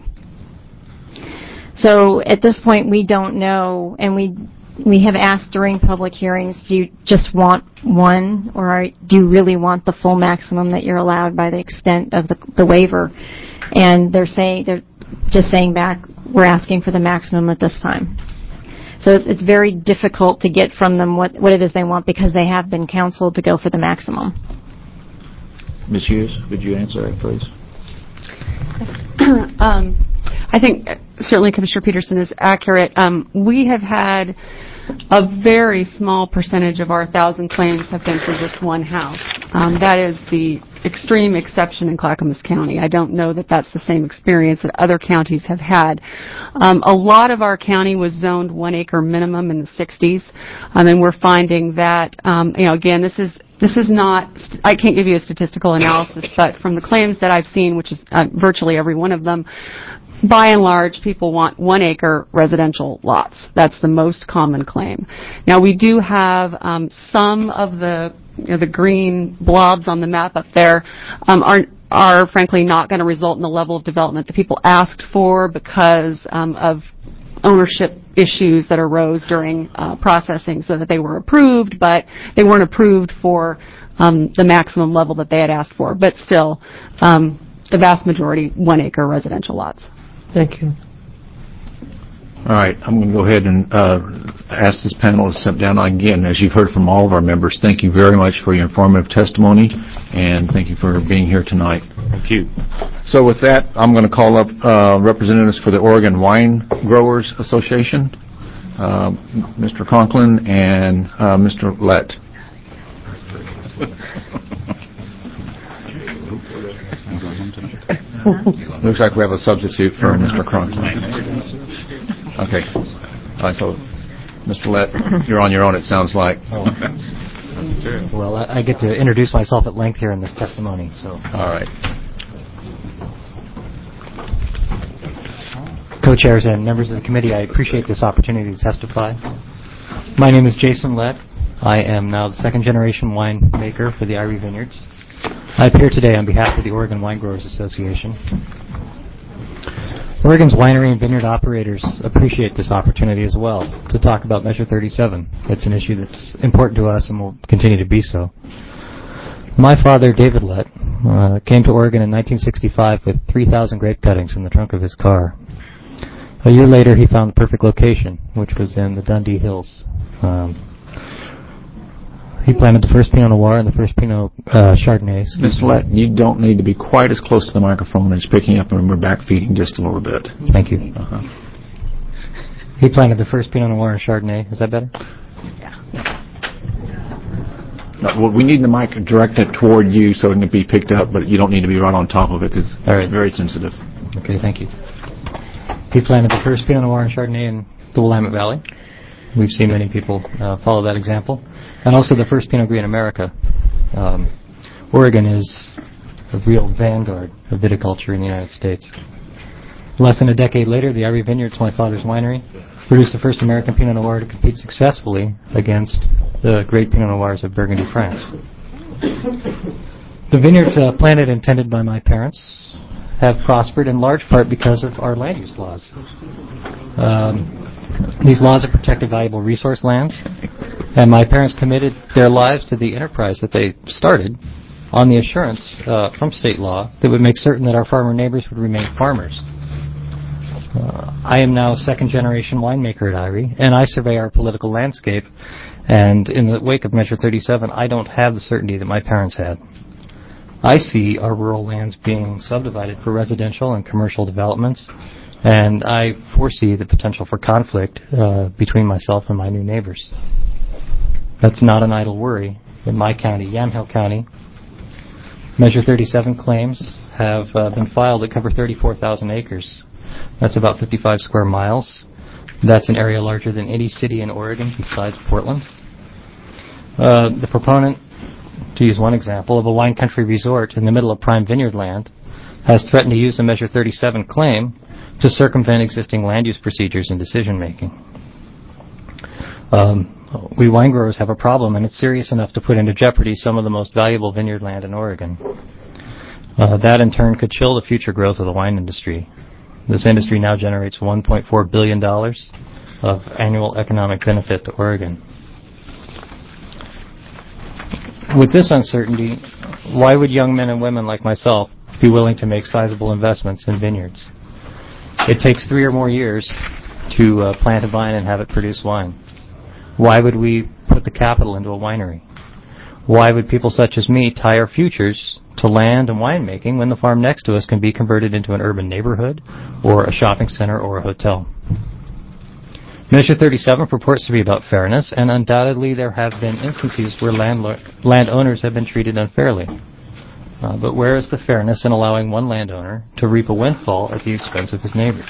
So at this point, we don't know, and we we have asked during public hearings, do you just want one, or are, do you really want the full maximum that you're allowed by the extent of the, the waiver? And they're saying, they're just saying back, we're asking for the maximum at this time. So it's very difficult to get from them what, what it is they want because they have been counseled to go for the maximum. Miz Hughes, would you answer that, please? um, I think certainly Commissioner Peterson is accurate. Um, we have had a very small percentage of our thousand claims have been for just one house. Um, that is the extreme exception in Clackamas County. I don't know that that's the same experience that other counties have had. Um, a lot of our county was zoned one acre minimum in the sixties, um, and we're finding that, um, you know, again, this is This is not, I can't give you a statistical analysis, but from the claims that I've seen, which is uh, virtually every one of them, by and large, people want one acre residential lots. That's the most common claim. Now, we do have um, some of the, you know, the green blobs on the map up there um, are, are frankly not going to result in the level of development that people asked for because um, of ownership issues that arose during uh, processing, so that they were approved, but they weren't approved for um, the maximum level that they had asked for. But still, um, the vast majority, one acre residential lots. Thank you. All right, I'm going to go ahead and uh, ask this panel to step down again. As you've heard from all of our members, thank you very much for your informative testimony, and thank you for being here tonight. Thank you. So with that, I'm going to call up uh, representatives for the Oregon Wine Growers Association, uh, Mister Conklin and uh, Mister Lett. Looks like we have a substitute for Mister Crunk. Okay. All right, so, Mister Lett, you're on your own, it sounds like. Oh. Well, I get to introduce myself at length here in this testimony, so. All right. Co-chairs and members of the committee, I appreciate this opportunity to testify. My name is Jason Lett. I am now the second-generation winemaker for the Eyrie Vineyards. I appear today on behalf of the Oregon Wine Growers Association. Oregon's winery and vineyard operators appreciate this opportunity as well to talk about Measure thirty-seven. It's an issue that's important to us and will continue to be so. My father, David Lett, uh, came to Oregon in nineteen sixty-five with three thousand grape cuttings in the trunk of his car. A year later, he found the perfect location, which was in the Dundee Hills. Um, he planted the first Pinot Noir and the first Pinot uh, Chardonnay. Mister Lett, you don't need to be quite as close to the microphone as picking up, and we're back feeding just a little bit. Thank you. Uh-huh. He planted the first Pinot Noir and Chardonnay. Is that better? Yeah. No, well, we need the mic directed toward you so it can be picked up, but you don't need to be right on top of it because right. It's very sensitive. Okay, thank you. He planted the first Pinot Noir and Chardonnay in the Willamette Valley. We've seen many people uh, follow that example. And also the first Pinot Gris in America. Um, Oregon is a real vanguard of viticulture in the United States. Less than a decade later, the Eyrie Vineyards, my father's winery, produced the first American Pinot Noir to compete successfully against the great Pinot Noirs of Burgundy, France. The vineyards uh, planted and tended by my parents have prospered in large part because of our land use laws. Um, these laws have protected valuable resource lands, and my parents committed their lives to the enterprise that they started on the assurance uh, from state law that would make certain that our farmer neighbors would remain farmers. Uh, I am now a second-generation winemaker at Eyrie, and I survey our political landscape, and in the wake of Measure thirty-seven, I don't have the certainty that my parents had. I see our rural lands being subdivided for residential and commercial developments, and I foresee the potential for conflict uh, between myself and my new neighbors. That's not an idle worry. In my county, Yamhill County, Measure thirty-seven claims have uh, been filed that cover thirty-four thousand acres. That's about fifty-five square miles. That's an area larger than any city in Oregon besides Portland. Uh, the proponent, to use one example, of a wine country resort in the middle of prime vineyard land has threatened to use the Measure thirty-seven claim to circumvent existing land use procedures and decision making. Um, we wine growers have a problem, and it's serious enough to put into jeopardy some of the most valuable vineyard land in Oregon. Uh, that in turn could chill the future growth of the wine industry. This industry now generates one point four billion dollars of annual economic benefit to Oregon. With this uncertainty, why would young men and women like myself be willing to make sizable investments in vineyards? It takes three or more years to uh, plant a vine and have it produce wine. Why would we put the capital into a winery? Why would people such as me tie our futures to land and winemaking when the farm next to us can be converted into an urban neighborhood or a shopping center or a hotel? Measure thirty-seven purports to be about fairness, and undoubtedly there have been instances where landlo- landowners have been treated unfairly. Uh, but where is the fairness in allowing one landowner to reap a windfall at the expense of his neighbors?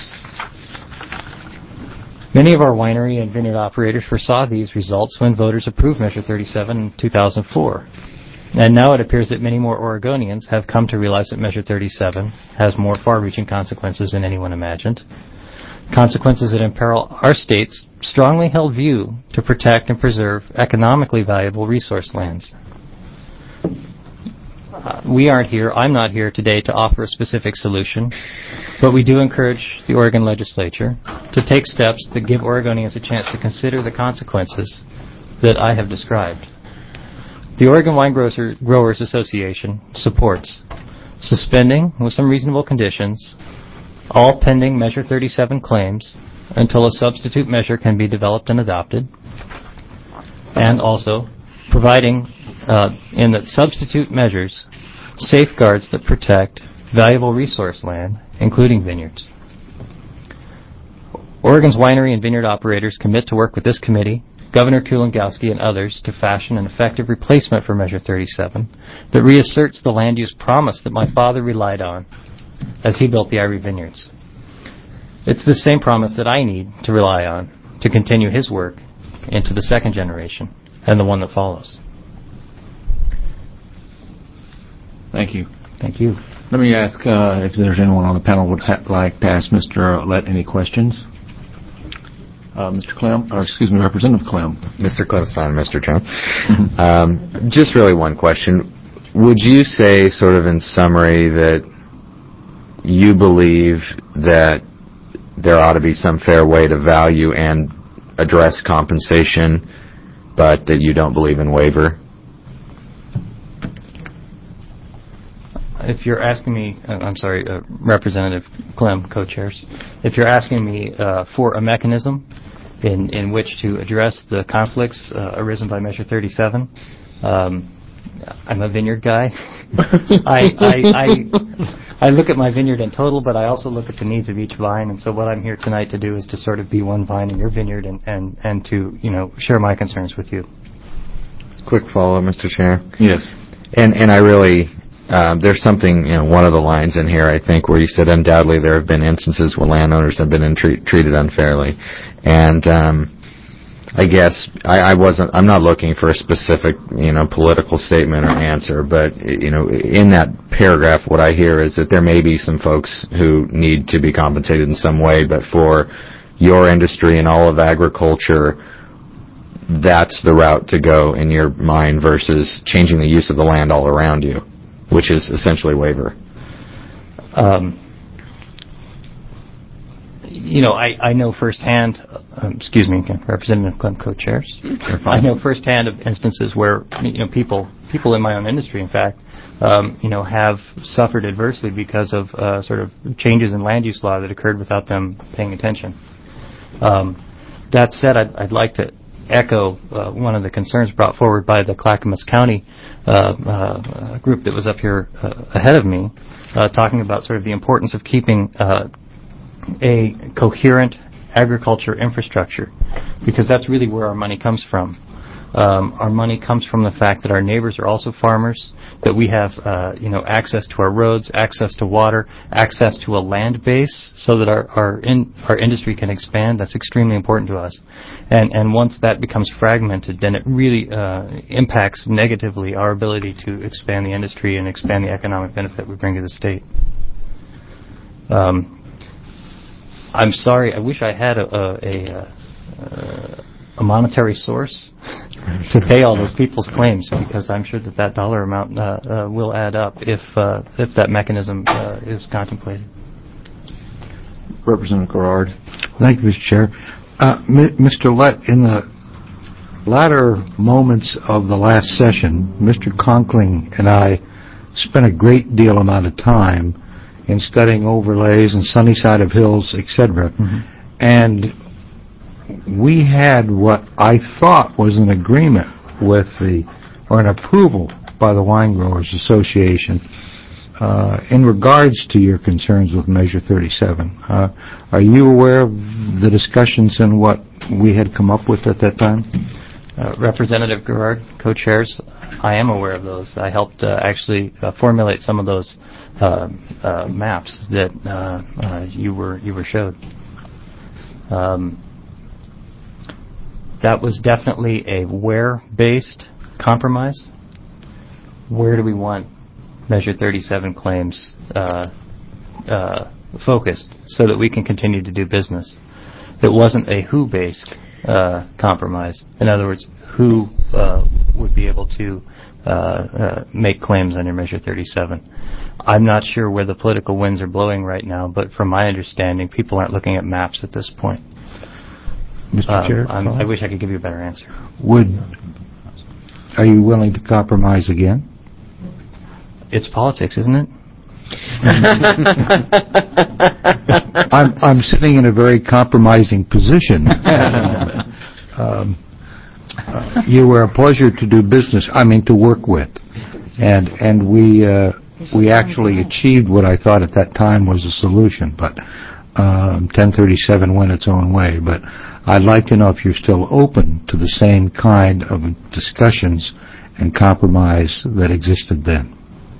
Many of our winery and vineyard operators foresaw these results when voters approved Measure thirty-seven in two thousand four. And now it appears that many more Oregonians have come to realize that Measure thirty-seven has more far-reaching consequences than anyone imagined. Consequences that imperil our state's strongly held view to protect and preserve economically valuable resource lands. Uh, we aren't here, I'm not here today to offer a specific solution, but we do encourage the Oregon legislature to take steps that give Oregonians a chance to consider the consequences that I have described. The Oregon Wine Growers Association supports suspending, with some reasonable conditions, all pending Measure thirty-seven claims until a substitute measure can be developed and adopted, and also providing uh, in the substitute measures safeguards that protect valuable resource land, including vineyards. Oregon's winery and vineyard operators commit to work with this committee, Governor Kulongoski, and others to fashion an effective replacement for Measure thirty-seven that reasserts the land use promise that my father relied on as he built the Ivory Vineyards. It's the same promise that I need to rely on to continue his work into the second generation and the one that follows. Thank you. Thank you. Let me ask uh, if there's anyone on the panel would ha- like to ask Mister Lett any questions. Uh, Mister Clem, or excuse me, Representative Clem. Mister Clem's fine, Mister Trump. um, just really one question. Would you say, sort of in summary, that you believe that there ought to be some fair way to value and address compensation, but that you don't believe in waiver? If you're asking me, uh, I'm sorry, uh, Representative Clem, co-chairs, if you're asking me uh, for a mechanism in, in which to address the conflicts uh, arisen by Measure thirty-seven, um, I'm a vineyard guy. I, I, I, I look at my vineyard in total, but I also look at the needs of each vine, and so what I'm here tonight to do is to sort of be one vine in your vineyard and, and, and to, you know, share my concerns with you. Quick follow-up, Mister Chair. Yes. And, and I really... Um, there's something, you know, one of the lines in here, I think, where you said undoubtedly there have been instances where landowners have been in treat, treated unfairly. And um, I guess I, I wasn't, I'm not looking for a specific, you know, political statement or answer, but, you know, in that paragraph, what I hear is that there may be some folks who need to be compensated in some way, but for your industry and all of agriculture, that's the route to go in your mind versus changing the use of the land all around you, which is essentially waiver. Um, you know, I, I know firsthand, um, excuse me, Representative Clem co-chairs, I know firsthand of instances where, you know, people, people in my own industry, in fact, um, you know, have suffered adversely because of uh, sort of changes in land use law that occurred without them paying attention. Um, that said, I'd, I'd like to echo uh, one of the concerns brought forward by the Clackamas County uh, uh, group that was up here uh, ahead of me, uh, talking about sort of the importance of keeping uh, a coherent agriculture infrastructure, because that's really where our money comes from. Um, our money comes from the fact that our neighbors are also farmers, that we have, uh, you know, access to our roads, access to water, access to a land base, so that our our, in, our industry can expand. That's extremely important to us. And and once that becomes fragmented, then it really uh, impacts negatively our ability to expand the industry and expand the economic benefit we bring to the state. Um, I'm sorry. I wish I had a a, a, a, a monetary source to pay all those people's claims, because I'm sure that that dollar amount uh, uh, will add up if uh, if that mechanism uh, is contemplated. Representative Garrard. Thank you, Mister Chair. Uh, M- Mister Lett, in the latter moments of the last session, Mister Conkling and I spent a great deal amount of time in studying overlays and sunny side of hills, et cetera. Mm-hmm. And we had what I thought was an agreement with the, or an approval by the Wine Growers Association uh, in regards to your concerns with Measure thirty-seven. Uh, are you aware of the discussions and what we had come up with at that time? Uh, Representative Gerard, co-chairs, I am aware of those. I helped uh, actually uh, formulate some of those uh, uh, maps that uh, uh, you were you were showed. Um, that was definitely a where-based compromise. Where do we want Measure thirty-seven claims uh, uh, focused so that we can continue to do business? It wasn't a who-based uh, compromise. In other words, who uh, would be able to uh, uh, make claims under Measure thirty-seven. I'm not sure where the political winds are blowing right now, but from my understanding, people aren't looking at maps at this point. Mister Uh, Chair? I'm, I wish I could give you a better answer. Would, are you willing to compromise again? It's politics, isn't it? I'm, I'm sitting in a very compromising position. um, uh, you were a pleasure to do business, I mean to work with. And and we uh, we actually achieved what I thought at that time was a solution. But um, ten thirty-seven went its own way, but I'd like to know if you're still open to the same kind of discussions and compromise that existed then.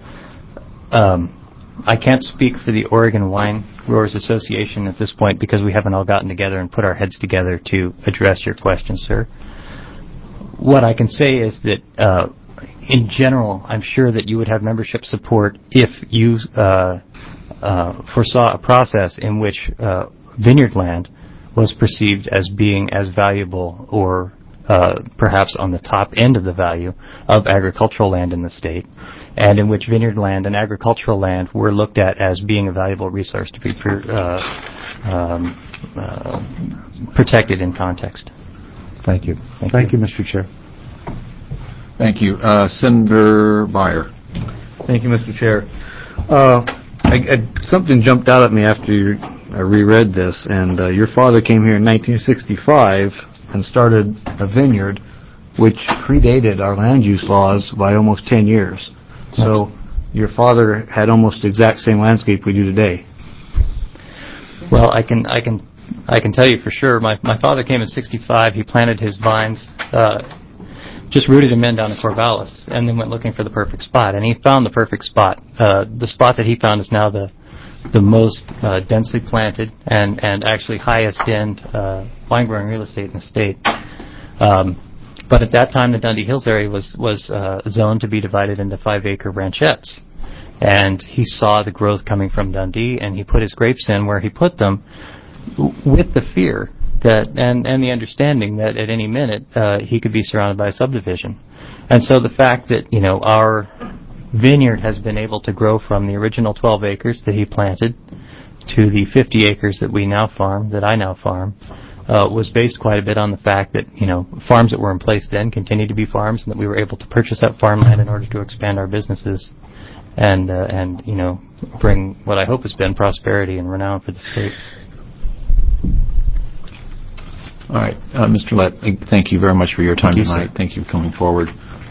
Um, I can't speak for the Oregon Wine Growers Association at this point because we haven't all gotten together and put our heads together to address your question, sir. What I can say is that, uh, in general, I'm sure that you would have membership support if you uh, uh, foresaw a process in which uh, vineyard land was perceived as being as valuable or uh, perhaps on the top end of the value of agricultural land in the state, and in which vineyard land and agricultural land were looked at as being a valuable resource to be per, uh, um, uh, protected in context. Thank you. Thank, Thank you. you, Mister Chair. Thank you. Uh, Senator Byer. Thank you, Mister Chair. Uh, I, I, something jumped out at me after you, I reread this, and uh, your father came here in nineteen sixty-five and started a vineyard which predated our land use laws by almost ten years. So your father had almost the exact same landscape we do today. Well, I can I can I can tell you for sure. My my father came in sixty-five. He planted his vines, uh, just rooted them in down in Corvallis, and then went looking for the perfect spot. And he found the perfect spot. Uh, the spot that he found is now the the most uh, densely planted and and actually highest end uh, wine growing real estate in the state. Um, but at that time, the Dundee Hills area was was uh, zoned to be divided into five acre ranchettes. And he saw the growth coming from Dundee, and he put his grapes in where he put them, with the fear that and, and the understanding that at any minute uh, he could be surrounded by a subdivision. And so the fact that, you know, our vineyard has been able to grow from the original twelve acres that he planted to the fifty acres that we now farm, that I now farm, uh, was based quite a bit on the fact that, you know, farms that were in place then continue to be farms, and that we were able to purchase that farmland in order to expand our businesses and, uh, and you know, bring what I hope has been prosperity and renown for the state. All right. Uh, Mister Lett, thank you very much for your time Thank you, tonight. sir. Thank you for coming forward.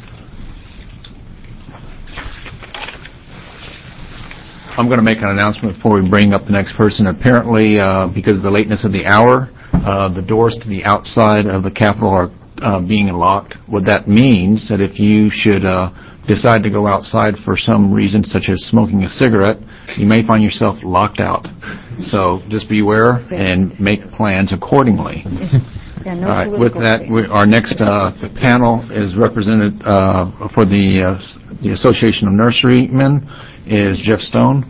I'm going to make an announcement before we bring up the next person. Apparently, uh, because of the lateness of the hour, uh, the doors to the outside of the Capitol are uh, being locked. What that means that if you should uh, decide to go outside for some reason, such as smoking a cigarette, you may find yourself locked out. So just be aware and make plans accordingly. Yeah, no All right. With that, we, our next uh, panel is represented uh, for the uh, the Association of Nurserymen is Jeff Stone.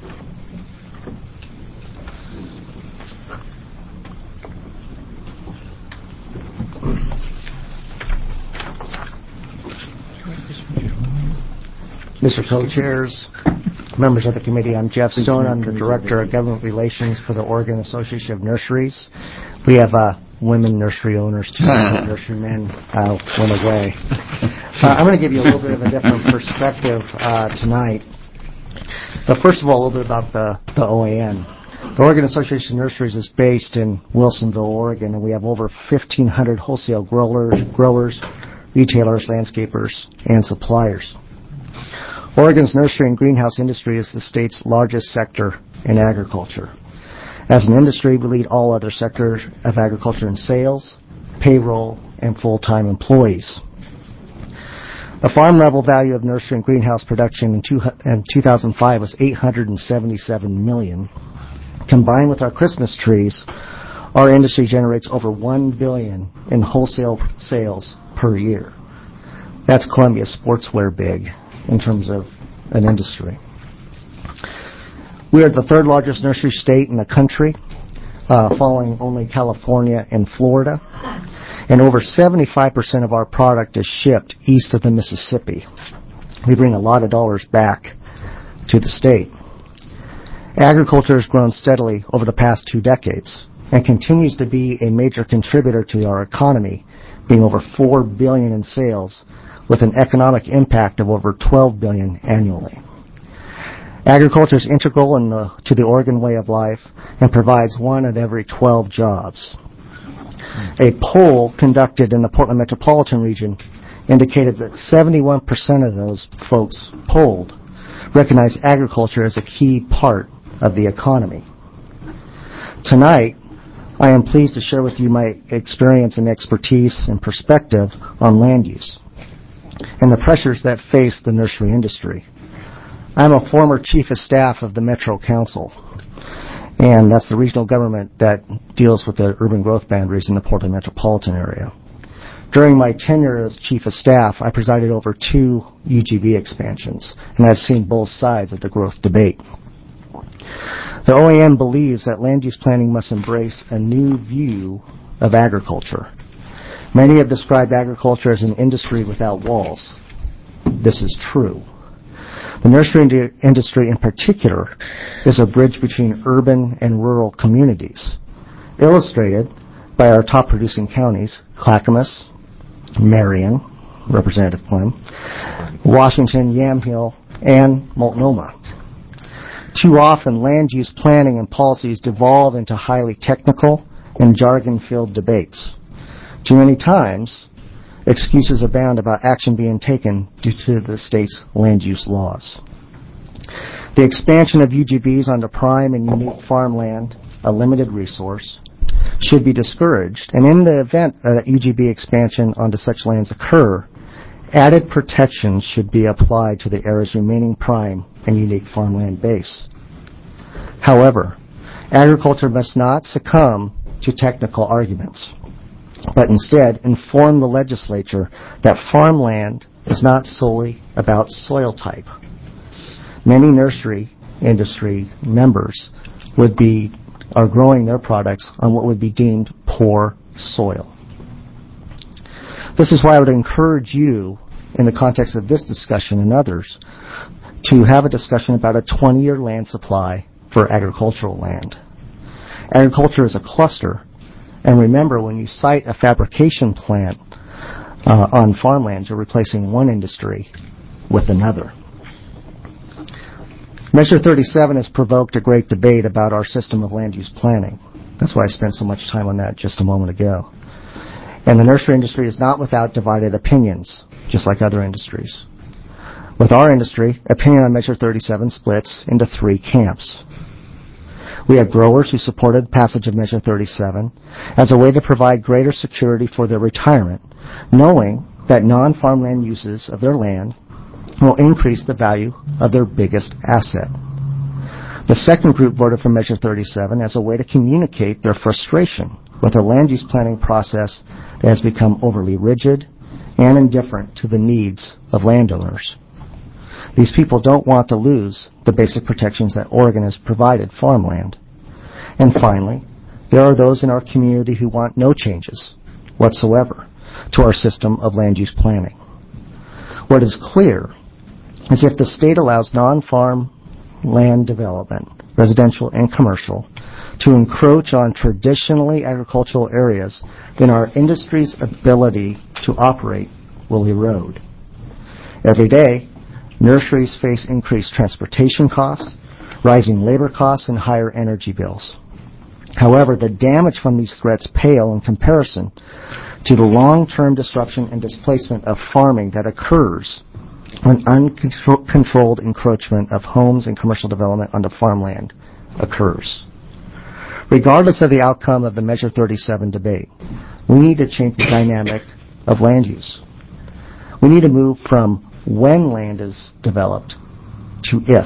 Mister Co-Chairs, members of the committee, I'm Jeff Stone. I'm the Director of Government Relations for the Oregon Association of Nurseries. We have uh, women nursery owners, too. Nurserymen uh, went away. Uh, I'm going to give you a little bit of a different perspective uh, tonight. But first of all, a little bit about the, the O A N. The Oregon Association of Nurseries is based in Wilsonville, Oregon, and we have over fifteen hundred wholesale growers, growers, retailers, landscapers, and suppliers. Oregon's nursery and greenhouse industry is the state's largest sector in agriculture. As an industry, we lead all other sectors of agriculture in sales, payroll, and full-time employees. The farm-level value of nursery and greenhouse production in, two, in two thousand five was eight hundred seventy-seven million dollars. Combined with our Christmas trees, our industry generates over one billion dollars in wholesale sales per year. That's Columbia Sportswear big in terms of an industry. We are the third largest nursery state in the country, uh, following only California and Florida. And over seventy-five percent of our product is shipped east of the Mississippi. We bring a lot of dollars back to the state. Agriculture has grown steadily over the past two decades and continues to be a major contributor to our economy, being over four billion dollars in sales with an economic impact of over twelve billion dollars annually. Agriculture is integral in the, to the Oregon way of life and provides one in every twelve jobs. A poll conducted in the Portland metropolitan region indicated that seventy-one percent of those folks polled recognize agriculture as a key part of the economy. Tonight, I am pleased to share with you my experience and expertise and perspective on land use and the pressures that face the nursery industry. I'm a former chief of staff of the Metro Council, and that's the regional government that deals with the urban growth boundaries in the Portland metropolitan area. During my tenure as chief of staff, I presided over two U G B expansions, and I've seen both sides of the growth debate. The O A N believes that land use planning must embrace a new view of agriculture. Many have described agriculture as an industry without walls. This is true. The nursery ind- industry in particular is a bridge between urban and rural communities, illustrated by our top producing counties, Clackamas, Marion, Representative Clem, Washington, Yamhill, and Multnomah. Too often, land use planning and policies devolve into highly technical and jargon-filled debates. Too many times, excuses abound about action being taken due to the state's land use laws. The expansion of U G Bs onto prime and unique farmland, a limited resource, should be discouraged, and in the event that U G B expansion onto such lands occur, added protections should be applied to the area's remaining prime and unique farmland base. However, agriculture must not succumb to technical arguments, but instead inform the legislature that farmland is not solely about soil type. Many nursery industry members would be are growing their products on what would be deemed poor soil. This is why I would encourage you, in the context of this discussion and others, to have a discussion about a twenty-year land supply for agricultural land. Agriculture is a cluster, and remember, when you site a fabrication plant uh, on farmland, you're replacing one industry with another. Measure thirty-seven has provoked a great debate about our system of land use planning. That's why I spent so much time on that just a moment ago. And the nursery industry is not without divided opinions, just like other industries. With our industry, opinion on Measure thirty-seven splits into three camps. We have growers who supported passage of Measure thirty-seven as a way to provide greater security for their retirement, knowing that non-farmland uses of their land will increase the value of their biggest asset. The second group voted for Measure thirty-seven as a way to communicate their frustration with a land use planning process that has become overly rigid and indifferent to the needs of landowners. These people don't want to lose the basic protections that Oregon has provided farmland. And finally, there are those in our community who want no changes whatsoever to our system of land use planning. What is clear is if the state allows non-farm land development, residential and commercial, to encroach on traditionally agricultural areas, then our industry's ability to operate will erode. Every day, nurseries face increased transportation costs, rising labor costs, and higher energy bills. However, the damage from these threats pale in comparison to the long-term disruption and displacement of farming that occurs when uncontrolled encroachment of homes and commercial development onto farmland occurs. Regardless of the outcome of the Measure thirty-seven debate, we need to change the dynamic of land use. We need to move from when land is developed to if.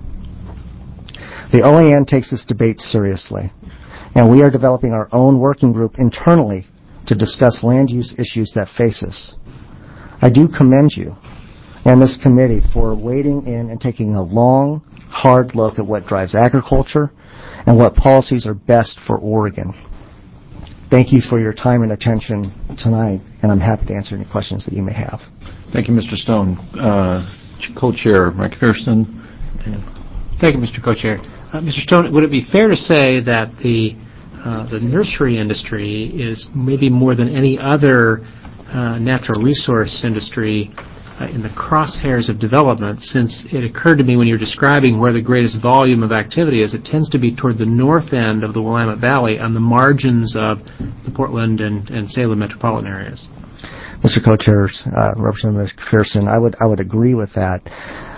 The O A N takes this debate seriously, and we are developing our own working group internally to discuss land use issues that face us. I do commend you and this committee for wading in and taking a long, hard look at what drives agriculture and what policies are best for Oregon. Thank you for your time and attention tonight, and I'm happy to answer any questions that you may have. Thank you, Mister Stone. Uh, Co-Chair Mike Pearson. Thank you, Mister Co-Chair. Uh, Mister Stone, would it be fair to say that the uh, the nursery industry is maybe more than any other uh, natural resource industry uh, in the crosshairs of development, since it occurred to me when you're describing where the greatest volume of activity is, it tends to be toward the north end of the Willamette Valley on the margins of the Portland and, and Salem metropolitan areas? Mister Co-Chair, uh, Representative Pearson, I would I would agree with that.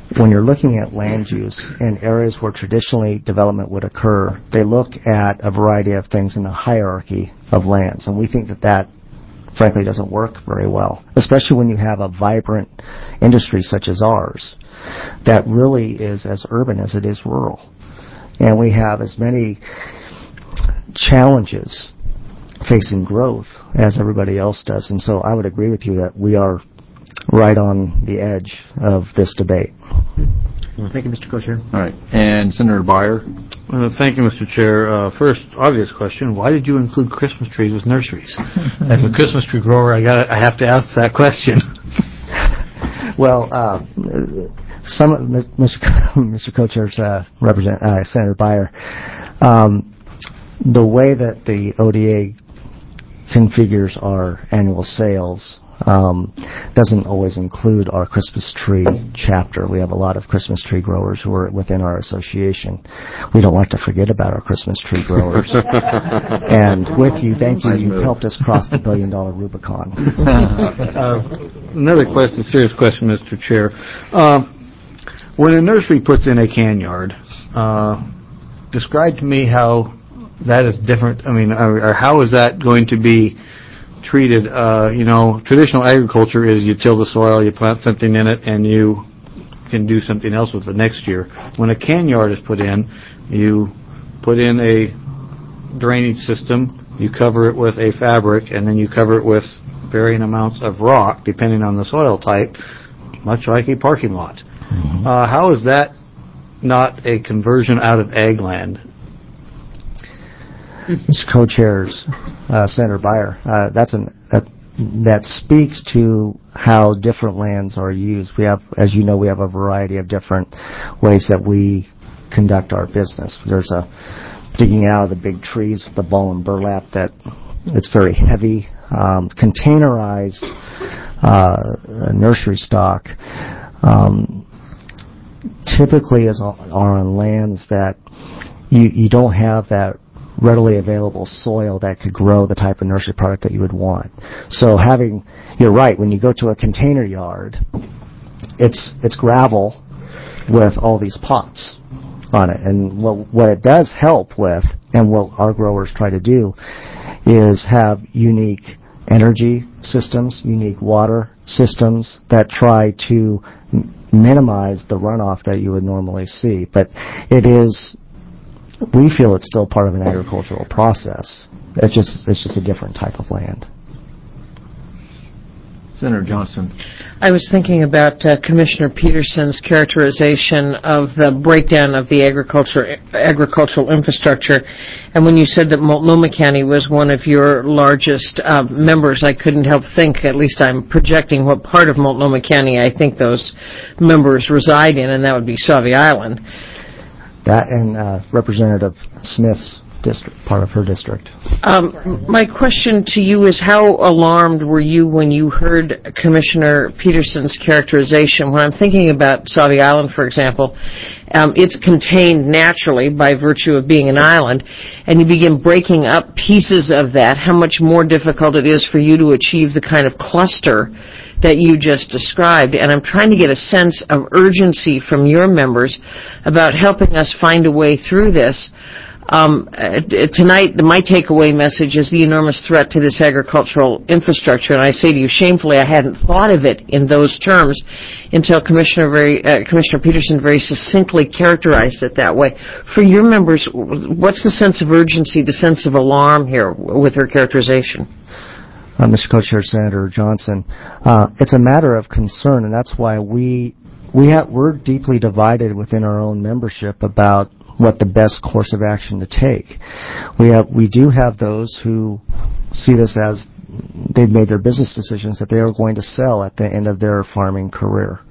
when you're looking at land use in areas where traditionally development would occur, they look at a variety of things in the hierarchy of lands. And we think that that, frankly, doesn't work very well, especially when you have a vibrant industry such as ours that really is as urban as it is rural. And we have as many challenges facing growth as everybody else does. And so I would agree with you that we are right on the edge of this debate. Thank you, Mister Co-Chair. All right. And Senator Byer. Uh, thank you, Mister Chair. Uh, first, obvious question, why did you include Christmas trees with nurseries? As a Christmas tree grower, I got I have to ask that question. Well, uh, some Mister Co-Chair's uh, represent uh, Senator Byer, um, the way that the O D A configures our annual sales um, doesn't always include our Christmas tree chapter. We have a lot of Christmas tree growers who are within our association. We don't like to forget about our Christmas tree growers. And with you, thank you, you've helped us cross the billion dollar Rubicon. uh, another question, serious question, Mister Chair. Uh, when a nursery puts in a can yard, uh, describe to me how that is different. I mean, or, or how is that going to be treated? Uh, you know, traditional agriculture is you till the soil, you plant something in it, and you can do something else with it next year. When a can yard is put in, you put in a drainage system, you cover it with a fabric, and then you cover it with varying amounts of rock, depending on the soil type, much like a parking lot. Mm-hmm. Uh, how is that not a conversion out of ag land? Mister Co-Chairs, uh, Senator Byer, uh, that's an that, that speaks to how different lands are used. We have, as you know, we have a variety of different ways that we conduct our business. There's a digging out of the big trees with the ball and burlap that it's very heavy, um, containerized uh, nursery stock. Um, typically, is on, are on lands that you you don't have that readily available soil that could grow the type of nursery product that you would want. So having, you're right, when you go to a container yard, it's it's gravel with all these pots on it. And what, what it does help with, and what our growers try to do, is have unique energy systems, unique water systems that try to m- minimize the runoff that you would normally see. But it is, we feel it's still part of an agricultural process. It's just it's just a different type of land. Senator Johnson. I was thinking about uh, Commissioner Peterson's characterization of the breakdown of the agriculture agricultural infrastructure, and when you said that Multnomah County was one of your largest uh, members, I couldn't help think, at least I'm projecting what part of Multnomah County I think those members reside in, and that would be Sauvie Island. That and uh, Representative Smith's district, part of her district. Um, my question to you is, how alarmed were you when you heard Commissioner Peterson's characterization? When I'm thinking about Sauvie Island, for example, um, it's contained naturally by virtue of being an island, and you begin breaking up pieces of that, how much more difficult it is for you to achieve the kind of cluster that you just described. And I'm trying to get a sense of urgency from your members about helping us find a way through this. Um, uh, tonight, my takeaway message is the enormous threat to this agricultural infrastructure, and I say to you, shamefully, I hadn't thought of it in those terms until Commissioner, very, uh, Commissioner Peterson very succinctly characterized it that way. For your members, what's the sense of urgency, the sense of alarm here with her characterization? Uh, Mister Co-Chair, Senator Johnson, uh, it's a matter of concern, and that's why we we have we're deeply divided within our own membership about what the best course of action to take. We have we do have those who see this as they've made their business decisions that they are going to sell at the end of their farming career.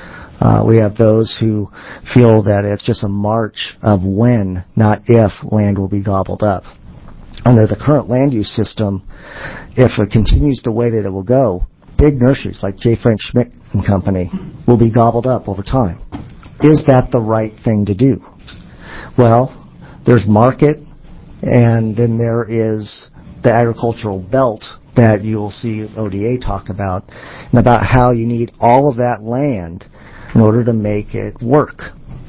Uh, we have those who feel that it's just a march of when, not if, land will be gobbled up. Under the current land use system, if it continues the way that it will go, big nurseries like J. Frank Schmidt and Company will be gobbled up over time. Is that the right thing to do? Well, there's market, and then there is the agricultural belt that you will see O D A talk about, and about how you need all of that land in order to make it work.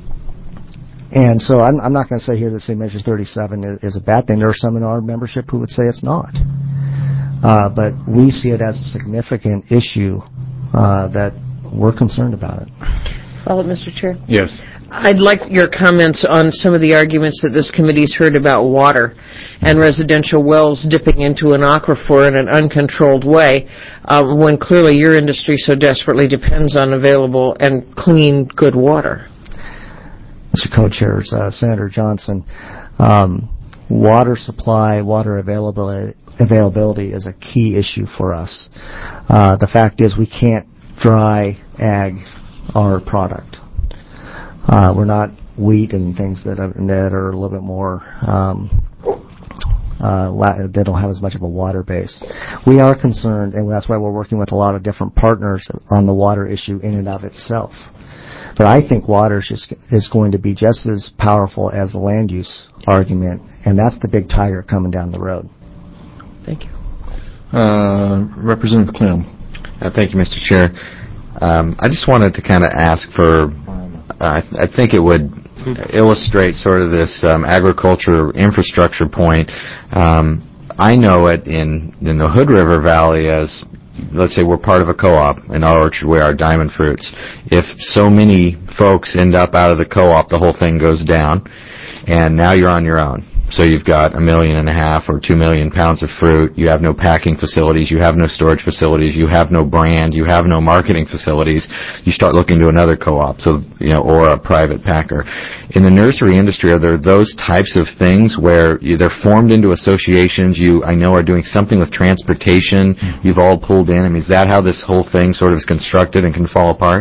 And so I'm, I'm not going to say here that say Measure thirty-seven is, is a bad thing. There are some in our membership who would say it's not. Uh, but we see it as a significant issue uh, that we're concerned about it. Follow, Mister Chair? Yes. I'd like your comments on some of the arguments that this committee's heard about water and residential wells dipping into an aquifer in an uncontrolled way, uh, when clearly your industry so desperately depends on available and clean, good water. Mister Co-Chairs, uh, Senator Johnson, um, water supply, water availability, availability is a key issue for us. Uh, the fact is we can't dry ag our product. Uh, we're not wheat and things that are, that are a little bit more, um, uh, la- they don't have as much of a water base. We are concerned, and that's why we're working with a lot of different partners on the water issue in and of itself. But I think water is, just, is going to be just as powerful as the land use argument, and that's the big tiger coming down the road. Thank you. Uh, Representative Clem. Uh, thank you, Mister Chair. Um, I just wanted to kind of ask for, uh, I think it would illustrate sort of this um, agriculture infrastructure point. Um, I know it in, in the Hood River Valley as, let's say we're part of a co-op in our orchard where our diamond fruits. If so many folks end up out of the co-op, the whole thing goes down, and now you're on your own. So you've got a million and a half or two million pounds of fruit. You have no packing facilities. You have no storage facilities. You have no brand. You have no marketing facilities. You start looking to another co-op, so you know, or a private packer. In the nursery industry, are there those types of things where you, they're formed into associations? You, I know, are doing something with transportation. You've all pulled in. I mean, is that how this whole thing sort of is constructed and can fall apart?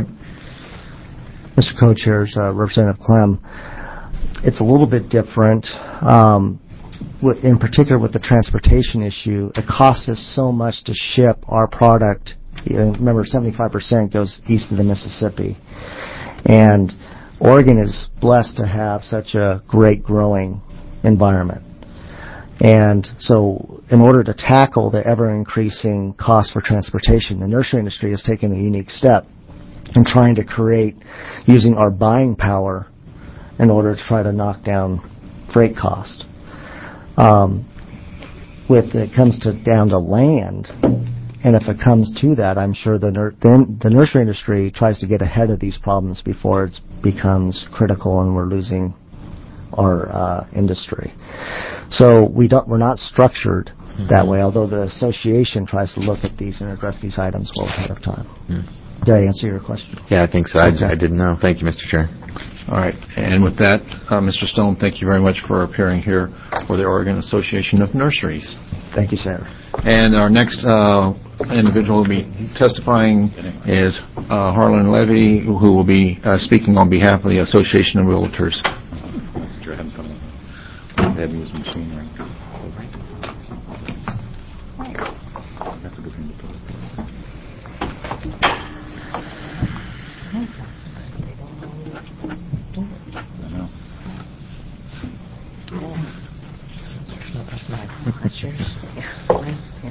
Mister Co-Chairs, uh, Representative Clem, it's a little bit different. Um, in particular with the transportation issue, it costs us so much to ship our product. You know, remember, seventy-five percent goes east of the Mississippi. And Oregon is blessed to have such a great growing environment. And so in order to tackle the ever-increasing cost for transportation, the nursery industry has taken a unique step in trying to create, using our buying power in order to try to knock down freight cost. Um, with it comes to down to land, and if it comes to that, I'm sure the nur- then the nursery industry tries to get ahead of these problems before it becomes critical and we're losing our uh, industry. So we don't we're not structured mm-hmm. that way. Although the association tries to look at these and address these items well ahead of time. Mm. Did I answer your question? Yeah, I think so. Okay. I, I didn't know. Thank you, Mister Chair. All right. And with that, uh, Mister Stone, thank you very much for appearing here for the Oregon Association of Nurseries. Thank you, Senator. And our next uh, individual who will be testifying is uh, Harlan Levy, who will be uh, speaking on behalf of the Association of Realtors. That's a good thing to put. That's yours. Yeah, mine's here.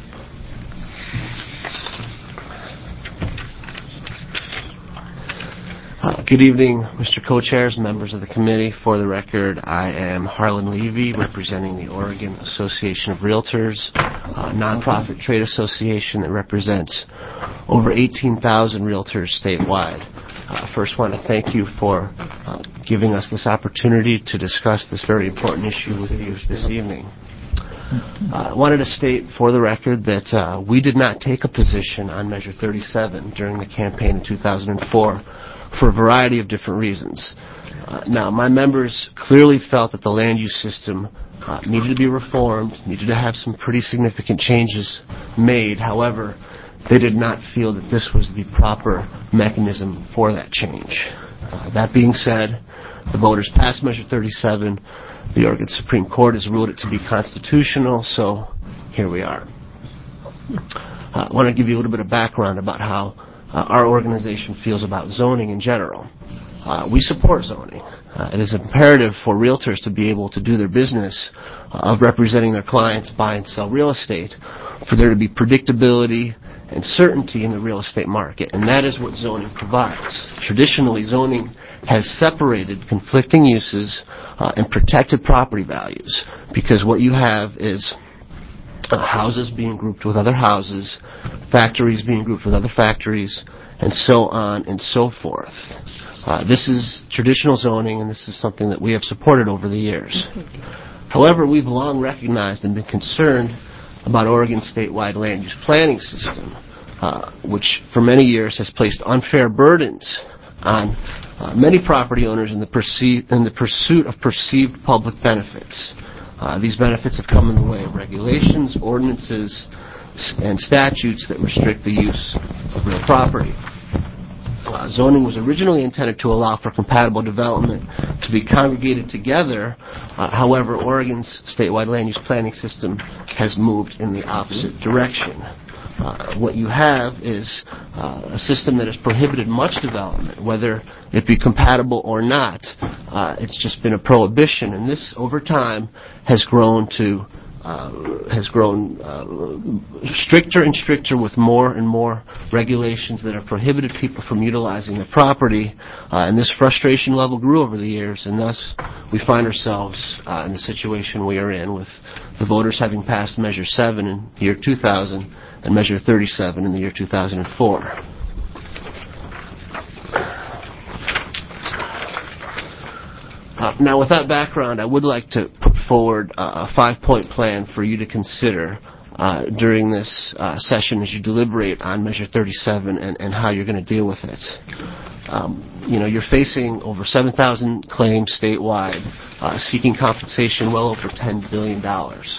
Uh, good evening, Mister Co-Chairs, members of the committee. For the record, I am Harlan Levy, representing the Oregon Association of Realtors, a nonprofit trade association that represents over eighteen thousand realtors statewide. I uh, first want to thank you for uh, giving us this opportunity to discuss this very important issue with you this evening. Uh, I wanted to state for the record that uh, we did not take a position on Measure thirty-seven during the campaign in two thousand four for a variety of different reasons. Uh, now, my members clearly felt that the land use system uh, needed to be reformed, needed to have some pretty significant changes made. However, they did not feel that this was the proper mechanism for that change. Uh, that being said, the voters passed Measure thirty-seven. The Oregon Supreme Court has ruled it to be constitutional, so here we are. Uh, I want to give you a little bit of background about how uh, our organization feels about zoning in general. Uh, we support zoning. Uh, it is imperative for realtors to be able to do their business uh, of representing their clients, buy and sell real estate, for there to be predictability and certainty in the real estate market, and that is what zoning provides. Traditionally, zoning has separated conflicting uses uh, and protected property values, because what you have is uh, houses being grouped with other houses, factories being grouped with other factories, and so on and so forth. Uh, this is traditional zoning, and this is something that we have supported over the years. However, we've long recognized and been concerned about Oregon's statewide land use planning system, uh, which for many years has placed unfair burdens on uh, many property owners in the, perceive, in the pursuit of perceived public benefits. Uh, these benefits have come in the way of regulations, ordinances, and statutes that restrict the use of real property. Uh, zoning was originally intended to allow for compatible development to be congregated together. Uh, however, Oregon's statewide land use planning system has moved in the opposite direction. Uh, what you have is uh, a system that has prohibited much development, whether it be compatible or not. Uh, it's just been a prohibition, and this, over time, has grown to Uh, has grown uh, stricter and stricter, with more and more regulations that have prohibited people from utilizing their property, uh, and this frustration level grew over the years, and thus we find ourselves uh, in the situation we are in, with the voters having passed Measure seven in the year two thousand and Measure thirty-seven in the year two thousand four. Uh, now, with that background, I would like to put forward uh, a five-point plan for you to consider uh, during this uh, session as you deliberate on Measure thirty-seven and, and how you're going to deal with it. Um, you know, you're facing over seven thousand claims statewide, uh, seeking compensation well over ten billion dollars.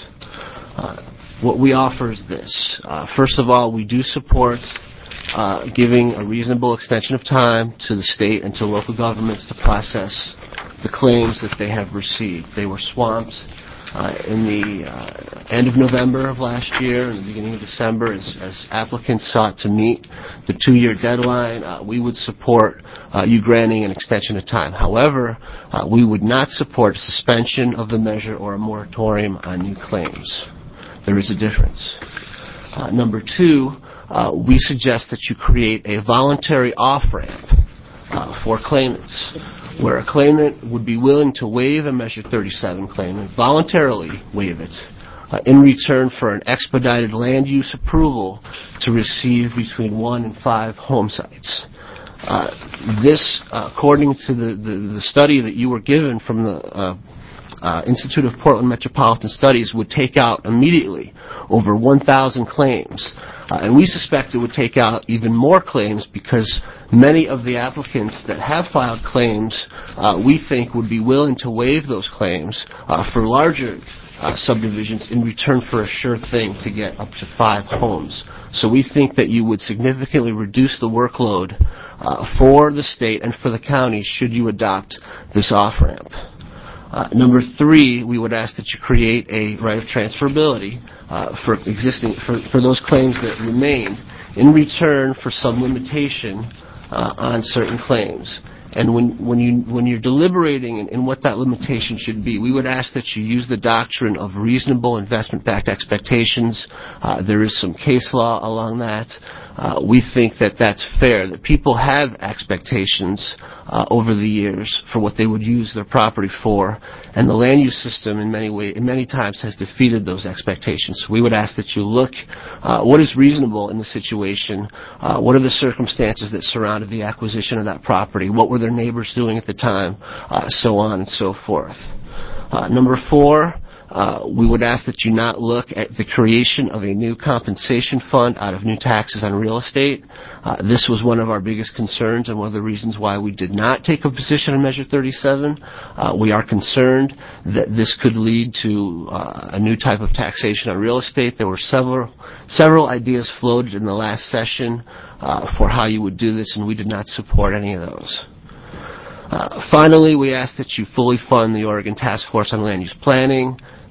Uh, what we offer is this. Uh, first of all, we do support uh, giving a reasonable extension of time to the state and to local governments to process the claims that they have received. They were swamped uh, in the uh, end of November of last year and the beginning of December as, as applicants sought to meet the two-year deadline. Uh, we would support uh, you granting an extension of time. However, uh, we would not support suspension of the measure or a moratorium on new claims. There is a difference. Uh, number two, uh, we suggest that you create a voluntary off-ramp uh, for claimants, where a claimant would be willing to waive a Measure thirty-seven claim and voluntarily waive it uh, in return for an expedited land use approval to receive between one and five home sites. Uh, this, uh, according to the, the, the study that you were given from the uh, uh, Institute of Portland Metropolitan Studies, would take out immediately over one thousand claims. Uh, and we suspect it would take out even more claims, because many of the applicants that have filed claims, uh, we think, would be willing to waive those claims uh, for larger uh, subdivisions in return for a sure thing to get up to five homes. So we think that you would significantly reduce the workload uh, for the state and for the county should you adopt this off-ramp. Uh, number three, we would ask that you create a right of transferability uh, for existing for, for those claims that remain, in return for some limitation uh, on certain claims. And when, when, you, when you're deliberating in, in what that limitation should be, we would ask that you use the doctrine of reasonable investment-backed expectations. Uh, there is some case law along that. Uh, we think that that's fair, that people have expectations uh, over the years for what they would use their property for, and the land use system in many ways, in many times, has defeated those expectations. So we would ask that you look uh, what is reasonable in the situation, uh, what are the circumstances that surrounded the acquisition of that property, what were their neighbors doing at the time, uh, so on and so forth. Uh, number four, Uh, we would ask that you not look at the creation of a new compensation fund out of new taxes on real estate. Uh, this was one of our biggest concerns and one of the reasons why we did not take a position on Measure thirty-seven. Uh, we are concerned that this could lead to uh, a new type of taxation on real estate. There were several several ideas floated in the last session uh, for how you would do this, and we did not support any of those. Uh, finally, we ask that you fully fund the Oregon Task Force on Land Use Planning,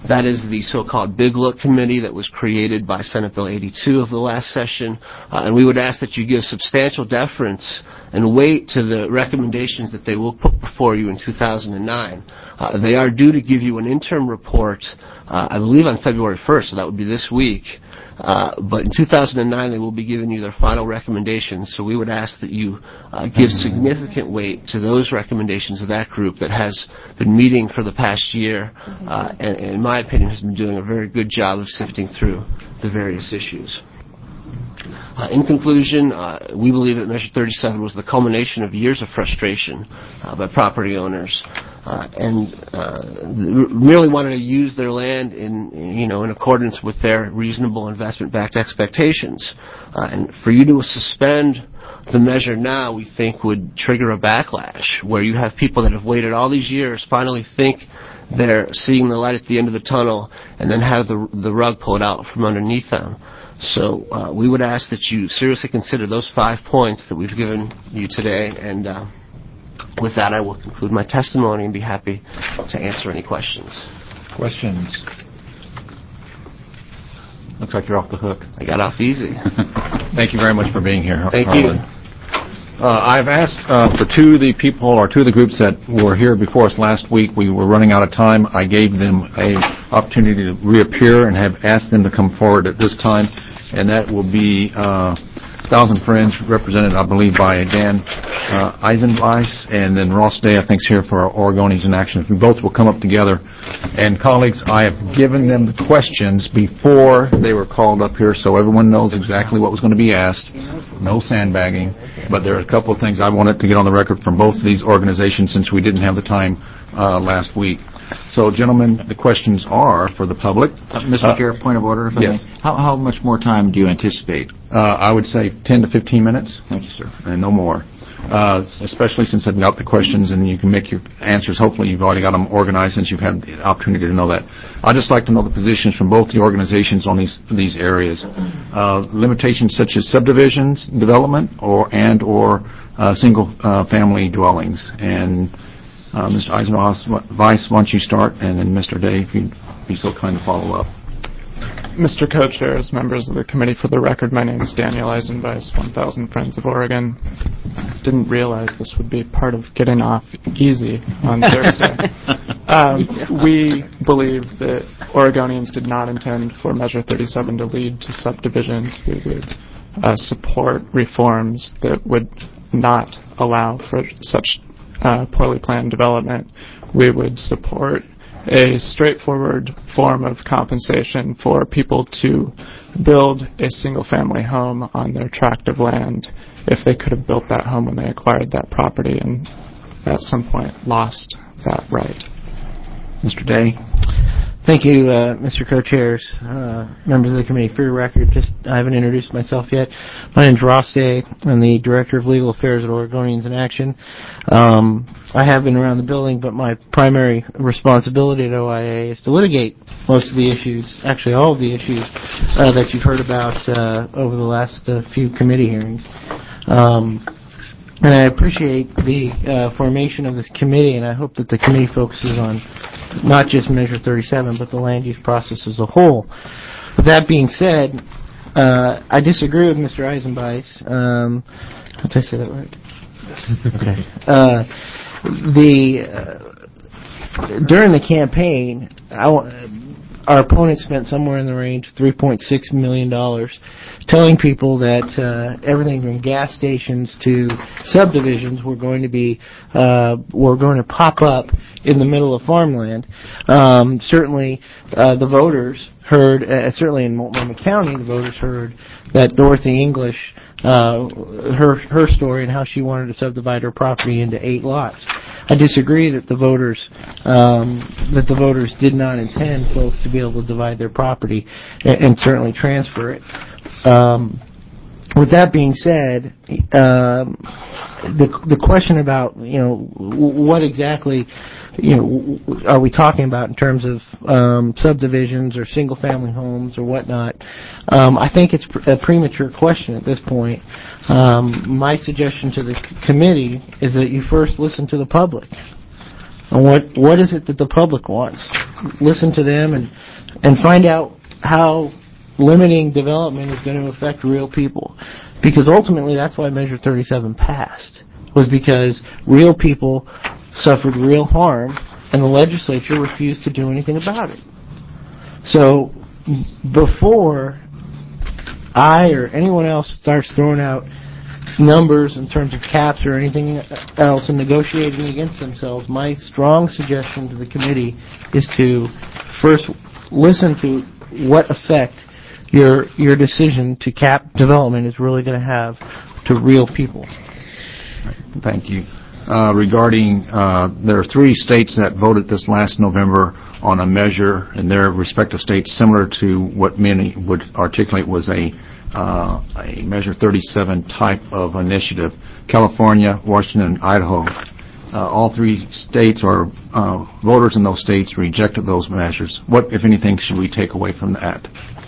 That is the so-called Big Look Committee that was created by Senate Bill eighty-two of the last session. Uh, and we would ask that you give substantial deference and weight to the recommendations that they will put before you in two thousand nine. Uh, they are due to give you an interim report, uh, I believe on February first, so that would be this week. Uh, but in two thousand nine, they will be giving you their final recommendations, so we would ask that you uh, give significant weight to those recommendations of that group that has been meeting for the past year, uh, and, and in my opinion has been doing a very good job of sifting through the various issues. Uh, in conclusion, uh, we believe that Measure thirty-seven was the culmination of years of frustration uh, by property owners, uh, and uh, merely wanted to use their land in, you know, in accordance with their reasonable investment-backed expectations. Uh, and for you to suspend the measure now, we think would trigger a backlash, where you have people that have waited all these years finally think they're seeing the light at the end of the tunnel, and then have the the rug pulled out from underneath them. So uh, we would ask that you seriously consider those five points that we've given you today. And uh, with that, I will conclude my testimony and be happy to answer any questions. Questions? Looks like you're off the hook. I got off easy. Thank you very much for being here. Thank Harlan. you. Uh, I've asked uh, for two of the people or two of the groups that were here before us last week. We were running out of time. I gave them an opportunity to reappear and have asked them to come forward at this time, and that will be uh, Thousand Friends, represented, I believe, by Dan uh, Eisenweiss, and then Ross Day, I think, is here for our Oregonians in Action. We both will come up together. And colleagues, I have given them the questions before they were called up here, so everyone knows exactly what was going to be asked. No sandbagging. But there are a couple of things I wanted to get on the record from both of these organizations since we didn't have the time uh, last week. So, gentlemen, the questions are for the public. Uh, Mister Uh, Chair, point of order, if I yes. may. How, how much more time do you anticipate? Uh, I would say ten to fifteen minutes. Thank you, sir. And no more. Uh, especially since I've got the questions and you can make your answers. Hopefully you've already got them organized since you've had the opportunity to know that. I'd just like to know the positions from both the organizations on these these areas. Uh, limitations such as subdivisions, development, or and or uh, single uh, family dwellings. And uh, Mister Eisenweiss, why don't you start, and then Mister Day, if you'd be so kind to follow up. Mister Co-Chairs, members of the committee, for the record, my name is Daniel Eisenweiss, one thousand Friends of Oregon. Didn't realize this would be part of getting off easy on Thursday. um, we believe that Oregonians did not intend for Measure thirty-seven to lead to subdivisions. We would uh, support reforms that would not allow for such uh, poorly planned development. We would support a straightforward form of compensation for people to build a single-family home on their tract of land if they could have built that home when they acquired that property and at some point lost that right. Mister Day. Thank you, uh, Mister Co-Chairs, uh, members of the committee. For your record, just I haven't introduced myself yet. My name is Ross Day. I'm the Director of Legal Affairs at Oregonians in Action. Um, I have been around the building, but my primary responsibility at O I A is to litigate most of the issues, actually all of the issues uh, that you've heard about uh, over the last uh, few committee hearings. Um, and I appreciate the uh, formation of this committee, and I hope that the committee focuses on not just Measure thirty-seven, but the land use process as a whole. With that being said, uh, I disagree with Mister Eisenweiss. Um, did I say that right? Okay. Uh, the uh, during the campaign, I, our opponents spent somewhere in the range of three point six million dollars telling people that uh, everything from gas stations to subdivisions were going to be uh, were going to pop up in the middle of farmland. Um, certainly, uh, the voters heard, uh, certainly in Multnomah County, the voters heard that Dorothy English, uh, her her story and how she wanted to subdivide her property into eight lots. I disagree that the voters um, that the voters did not intend folks to be able to divide their property and, and certainly transfer it. Um, with that being said, um, the the question about you know what exactly you know are we talking about in terms of um, subdivisions or single family homes or whatnot? Um, I think it's a premature question at this point. Um, my suggestion to the c- committee is that you first listen to the public. on what what is it that the public wants. Listen to them and and find out how limiting development is going to affect real people. Because ultimately that's why Measure thirty-seven passed, was because real people suffered real harm and the legislature refused to do anything about it. So before I or anyone else starts throwing out numbers in terms of caps or anything else and negotiating against themselves, my strong suggestion to the committee is to first listen to what effect your your decision to cap development is really going to have to real people. Thank you. Uh, regarding, uh, there are three states that voted this last November on a measure in their respective states similar to what many would articulate was a uh, a Measure thirty-seven type of initiative. California, Washington, and Idaho. Uh, all three states or uh, voters in those states rejected those measures. What, if anything, should we take away from that?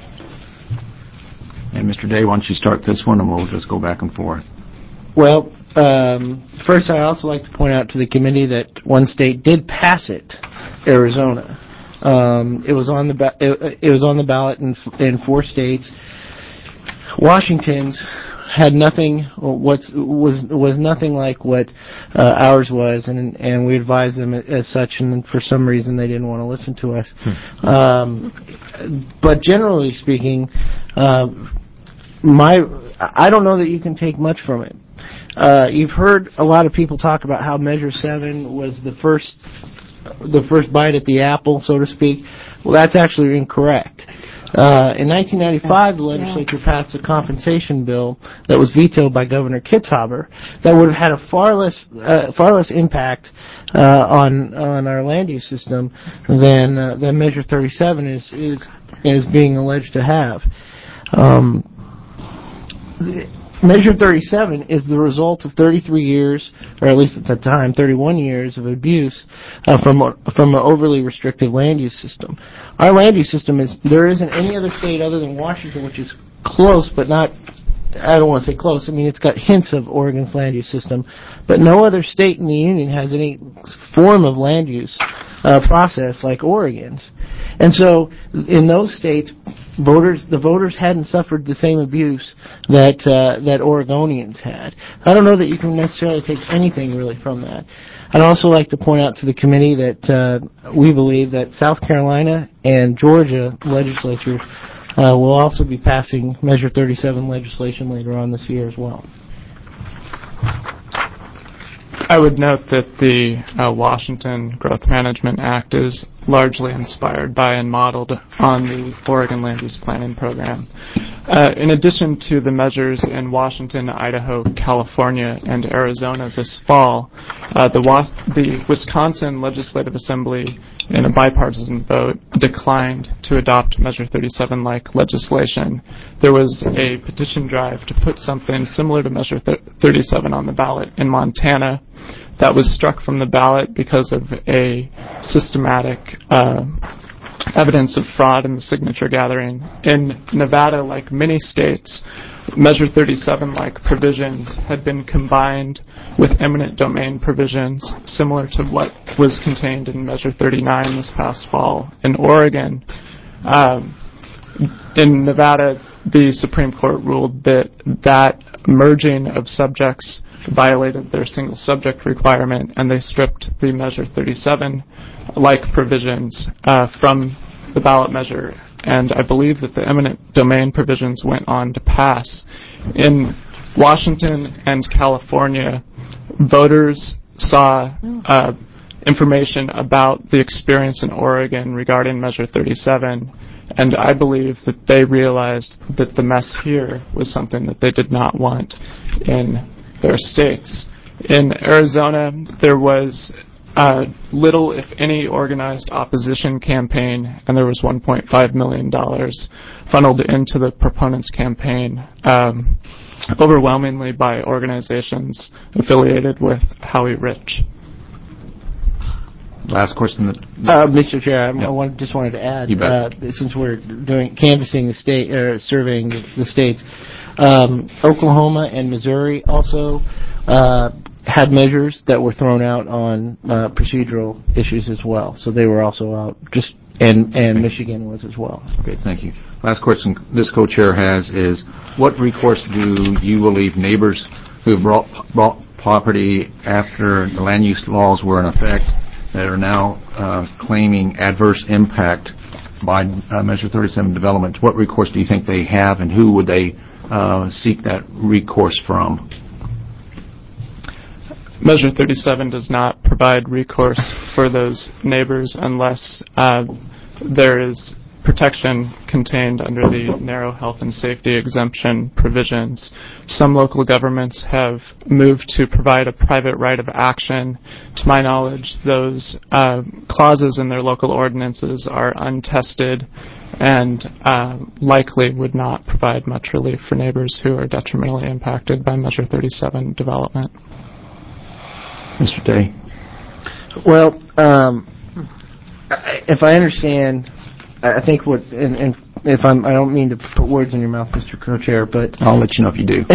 And Mister Day, why don't you start this one, and we'll just go back and forth. Well, um, first I'd also like to point out to the committee that one state did pass it, Arizona. Um, it was on the ba- it, it was on the ballot in in four states. Washington's had nothing. What's was was nothing like what uh, ours was, and and we advised them as such. And for some reason, they didn't want to listen to us. Hmm. Um, but generally speaking, uh, my I don't know that you can take much from it. Uh, you've heard a lot of people talk about how Measure seven was the first the first bite at the apple, so to speak. Well, that's actually incorrect. Uh, in nineteen ninety-five, the legislature passed a compensation bill that was vetoed by Governor Kitzhaber that would have had a far less uh, far less impact uh, on on our land use system than uh, than Measure thirty-seven is is is being alleged to have. Um, Measure thirty-seven is the result of thirty-three years, or at least at that time, thirty-one years of abuse uh, from a, from an overly restrictive land use system. Our land use system is, there isn't any other state other than Washington, which is close, but not, I don't want to say close, I mean it's got hints of Oregon's land use system, but no other state in the union has any form of land use uh, process like Oregon's. And so in those states, voters, the voters hadn't suffered the same abuse that uh, that Oregonians had. I don't know that you can necessarily take anything really from that. I'd also like to point out to the committee that uh, we believe that South Carolina and Georgia legislatures uh, will also be passing Measure thirty-seven legislation later on this year as well. I would note that the uh, Washington Growth Management Act is largely inspired by and modeled on the Oregon Land Use Planning Program. Uh, in addition to the measures in Washington, Idaho, California, and Arizona this fall, uh, the, Wa- the Wisconsin Legislative Assembly, in a bipartisan vote, declined to adopt Measure thirty-seven-like legislation. There was a petition drive to put something similar to Measure thirty-seven on the ballot in Montana. That was struck from the ballot because of a systematic uh, evidence of fraud in the signature gathering. In Nevada, like many states, Measure thirty-seven-like provisions had been combined with eminent domain provisions, similar to what was contained in Measure thirty-nine this past fall. In Oregon, um, in Nevada, the Supreme Court ruled that that merging of subjects violated their single subject requirement, and they stripped the Measure thirty-seven-like provisions uh, from the ballot measure. And I believe that the eminent domain provisions went on to pass. In Washington and California, voters saw uh, information about the experience in Oregon regarding Measure thirty-seven, and I believe that they realized that the mess here was something that they did not want in their states. In Arizona, there was uh, little, if any, organized opposition campaign, and there was one point five million dollars funneled into the proponents' campaign, um, overwhelmingly by organizations affiliated with Howie Rich. Last question. That, uh, Mister Chair, I, yeah. I want, just wanted to add, uh, since we're doing canvassing the state or surveying the, the states, um, Oklahoma and Missouri also uh, had measures that were thrown out on uh, procedural issues as well. So they were also out, just and and Michigan was as well. Okay, thank you. Last question this co-chair has is, what recourse do you believe neighbors who have brought, brought property after the land use laws were in effect that are now uh, claiming adverse impact by uh, Measure thirty-seven development, what recourse do you think they have, and who would they uh, seek that recourse from? Measure thirty-seven does not provide recourse for those neighbors unless uh, there is protection contained under the narrow health and safety exemption provisions. Some local governments have moved to provide a private right of action. To my knowledge, those uh, clauses in their local ordinances are untested and uh, likely would not provide much relief for neighbors who are detrimentally impacted by Measure thirty-seven development. Mister Day. Well, um, if I understand, I think what, and, and if I'm, I don't mean to put words in your mouth, Mister Co-Chair, but I'll let you know if you do.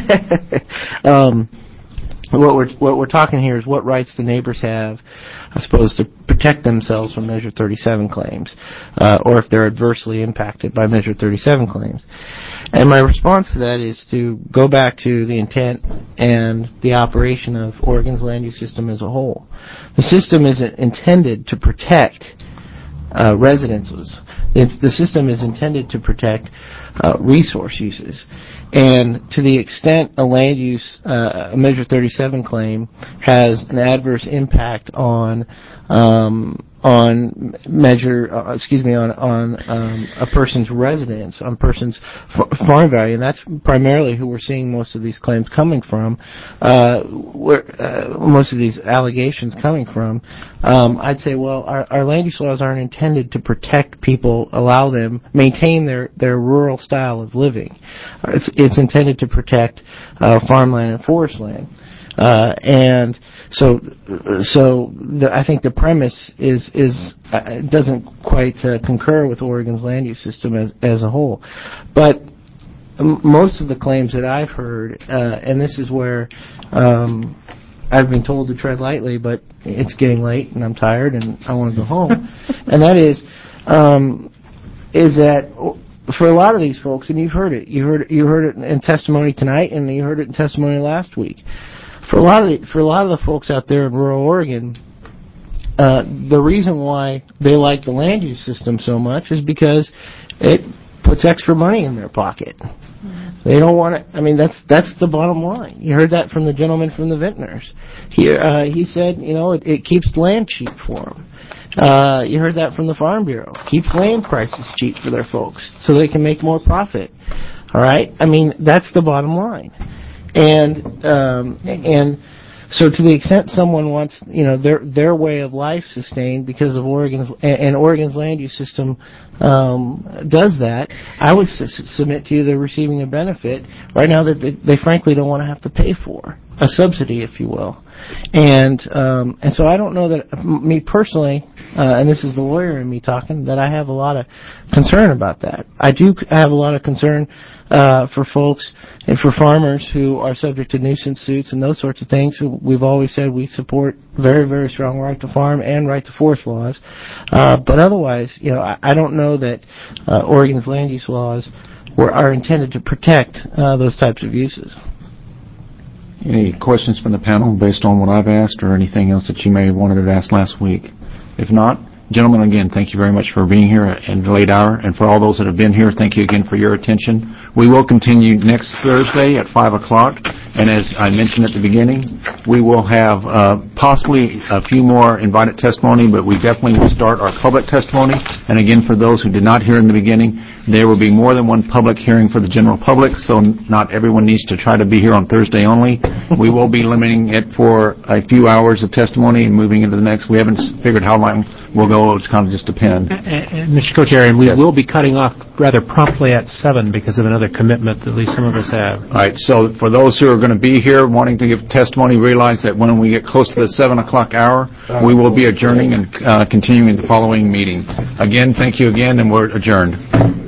um, what we're what we're talking here is what rights the neighbors have, I suppose, to protect themselves from Measure thirty-seven claims, uh, or if they're adversely impacted by Measure thirty-seven claims. And my response to that is to go back to the intent and the operation of Oregon's land use system as a whole. The system is intended to protect uh, residences. It's, the system is intended to protect uh, resource uses. And to the extent a land use, uh, a Measure thirty-seven claim has an adverse impact on um, on measure, uh, excuse me, on on um, a person's residence, on person's f- farm value, and that's primarily who we're seeing most of these claims coming from, uh, where uh, most of these allegations coming from. Um, I'd say, well, our, our land use laws aren't intended to protect people, allow them maintain their their rural style of living. It's it's intended to protect uh, farmland and forest land. Uh, and so, so the, I think the premise is is uh, doesn't quite uh, concur with Oregon's land use system as as a whole. But m- most of the claims that I've heard, uh, and this is where um, I've been told to tread lightly, but it's getting late and I'm tired and I want to go home, and that is um, is that. For a lot of these folks, and you've heard it, you heard you heard it in testimony tonight, and you heard it in testimony last week. For a lot of the, for a lot of the folks out there in rural Oregon, uh, the reason why they like the land use system so much is because it puts extra money in their pocket. Mm-hmm. They don't want to. I mean, that's that's the bottom line. You heard that from the gentleman from the Vintners. He uh, he said, you know, it, it keeps land cheap for them. Uh, you heard that from the Farm Bureau. Keeps land prices cheap for their folks so they can make more profit. All right? I mean, that's the bottom line. And um, and so to the extent someone wants, you know, their their way of life sustained because of Oregon's and Oregon's land use system um, does that, I would s- submit to you they're receiving a benefit right now that they, they frankly don't want to have to pay for, a subsidy, if you will. And um, and so I don't know that me personally, uh, and this is the lawyer in me talking, that I have a lot of concern about that. I do have a lot of concern uh, for folks and for farmers who are subject to nuisance suits and those sorts of things. We've always said we support very, very strong right to farm and right to forest laws. Uh, but otherwise, you know, I, I don't know that uh, Oregon's land use laws were, are intended to protect uh, those types of uses. Any questions from the panel based on what I've asked or anything else that you may have wanted to ask last week? If not, gentlemen, again, thank you very much for being here at the late hour. And for all those that have been here, thank you again for your attention. We will continue next Thursday at five o'clock. And as I mentioned at the beginning, we will have uh, possibly a few more invited testimony, but we definitely will start our public testimony. And again, for those who did not hear in the beginning, there will be more than one public hearing for the general public, so not everyone needs to try to be here on Thursday only. We will be limiting it for a few hours of testimony and moving into the next. We haven't figured how long we'll go. It's kind of just depend. And, and Mister Co-Chair, and we yes. will be cutting off rather promptly at seven because of another commitment that at least some of us have. All right, so for those who are going to be here wanting to give testimony, realize that when we get close to the seven o'clock hour, we will be adjourning and uh, continuing the following meeting. Again, thank you again, and we're adjourned.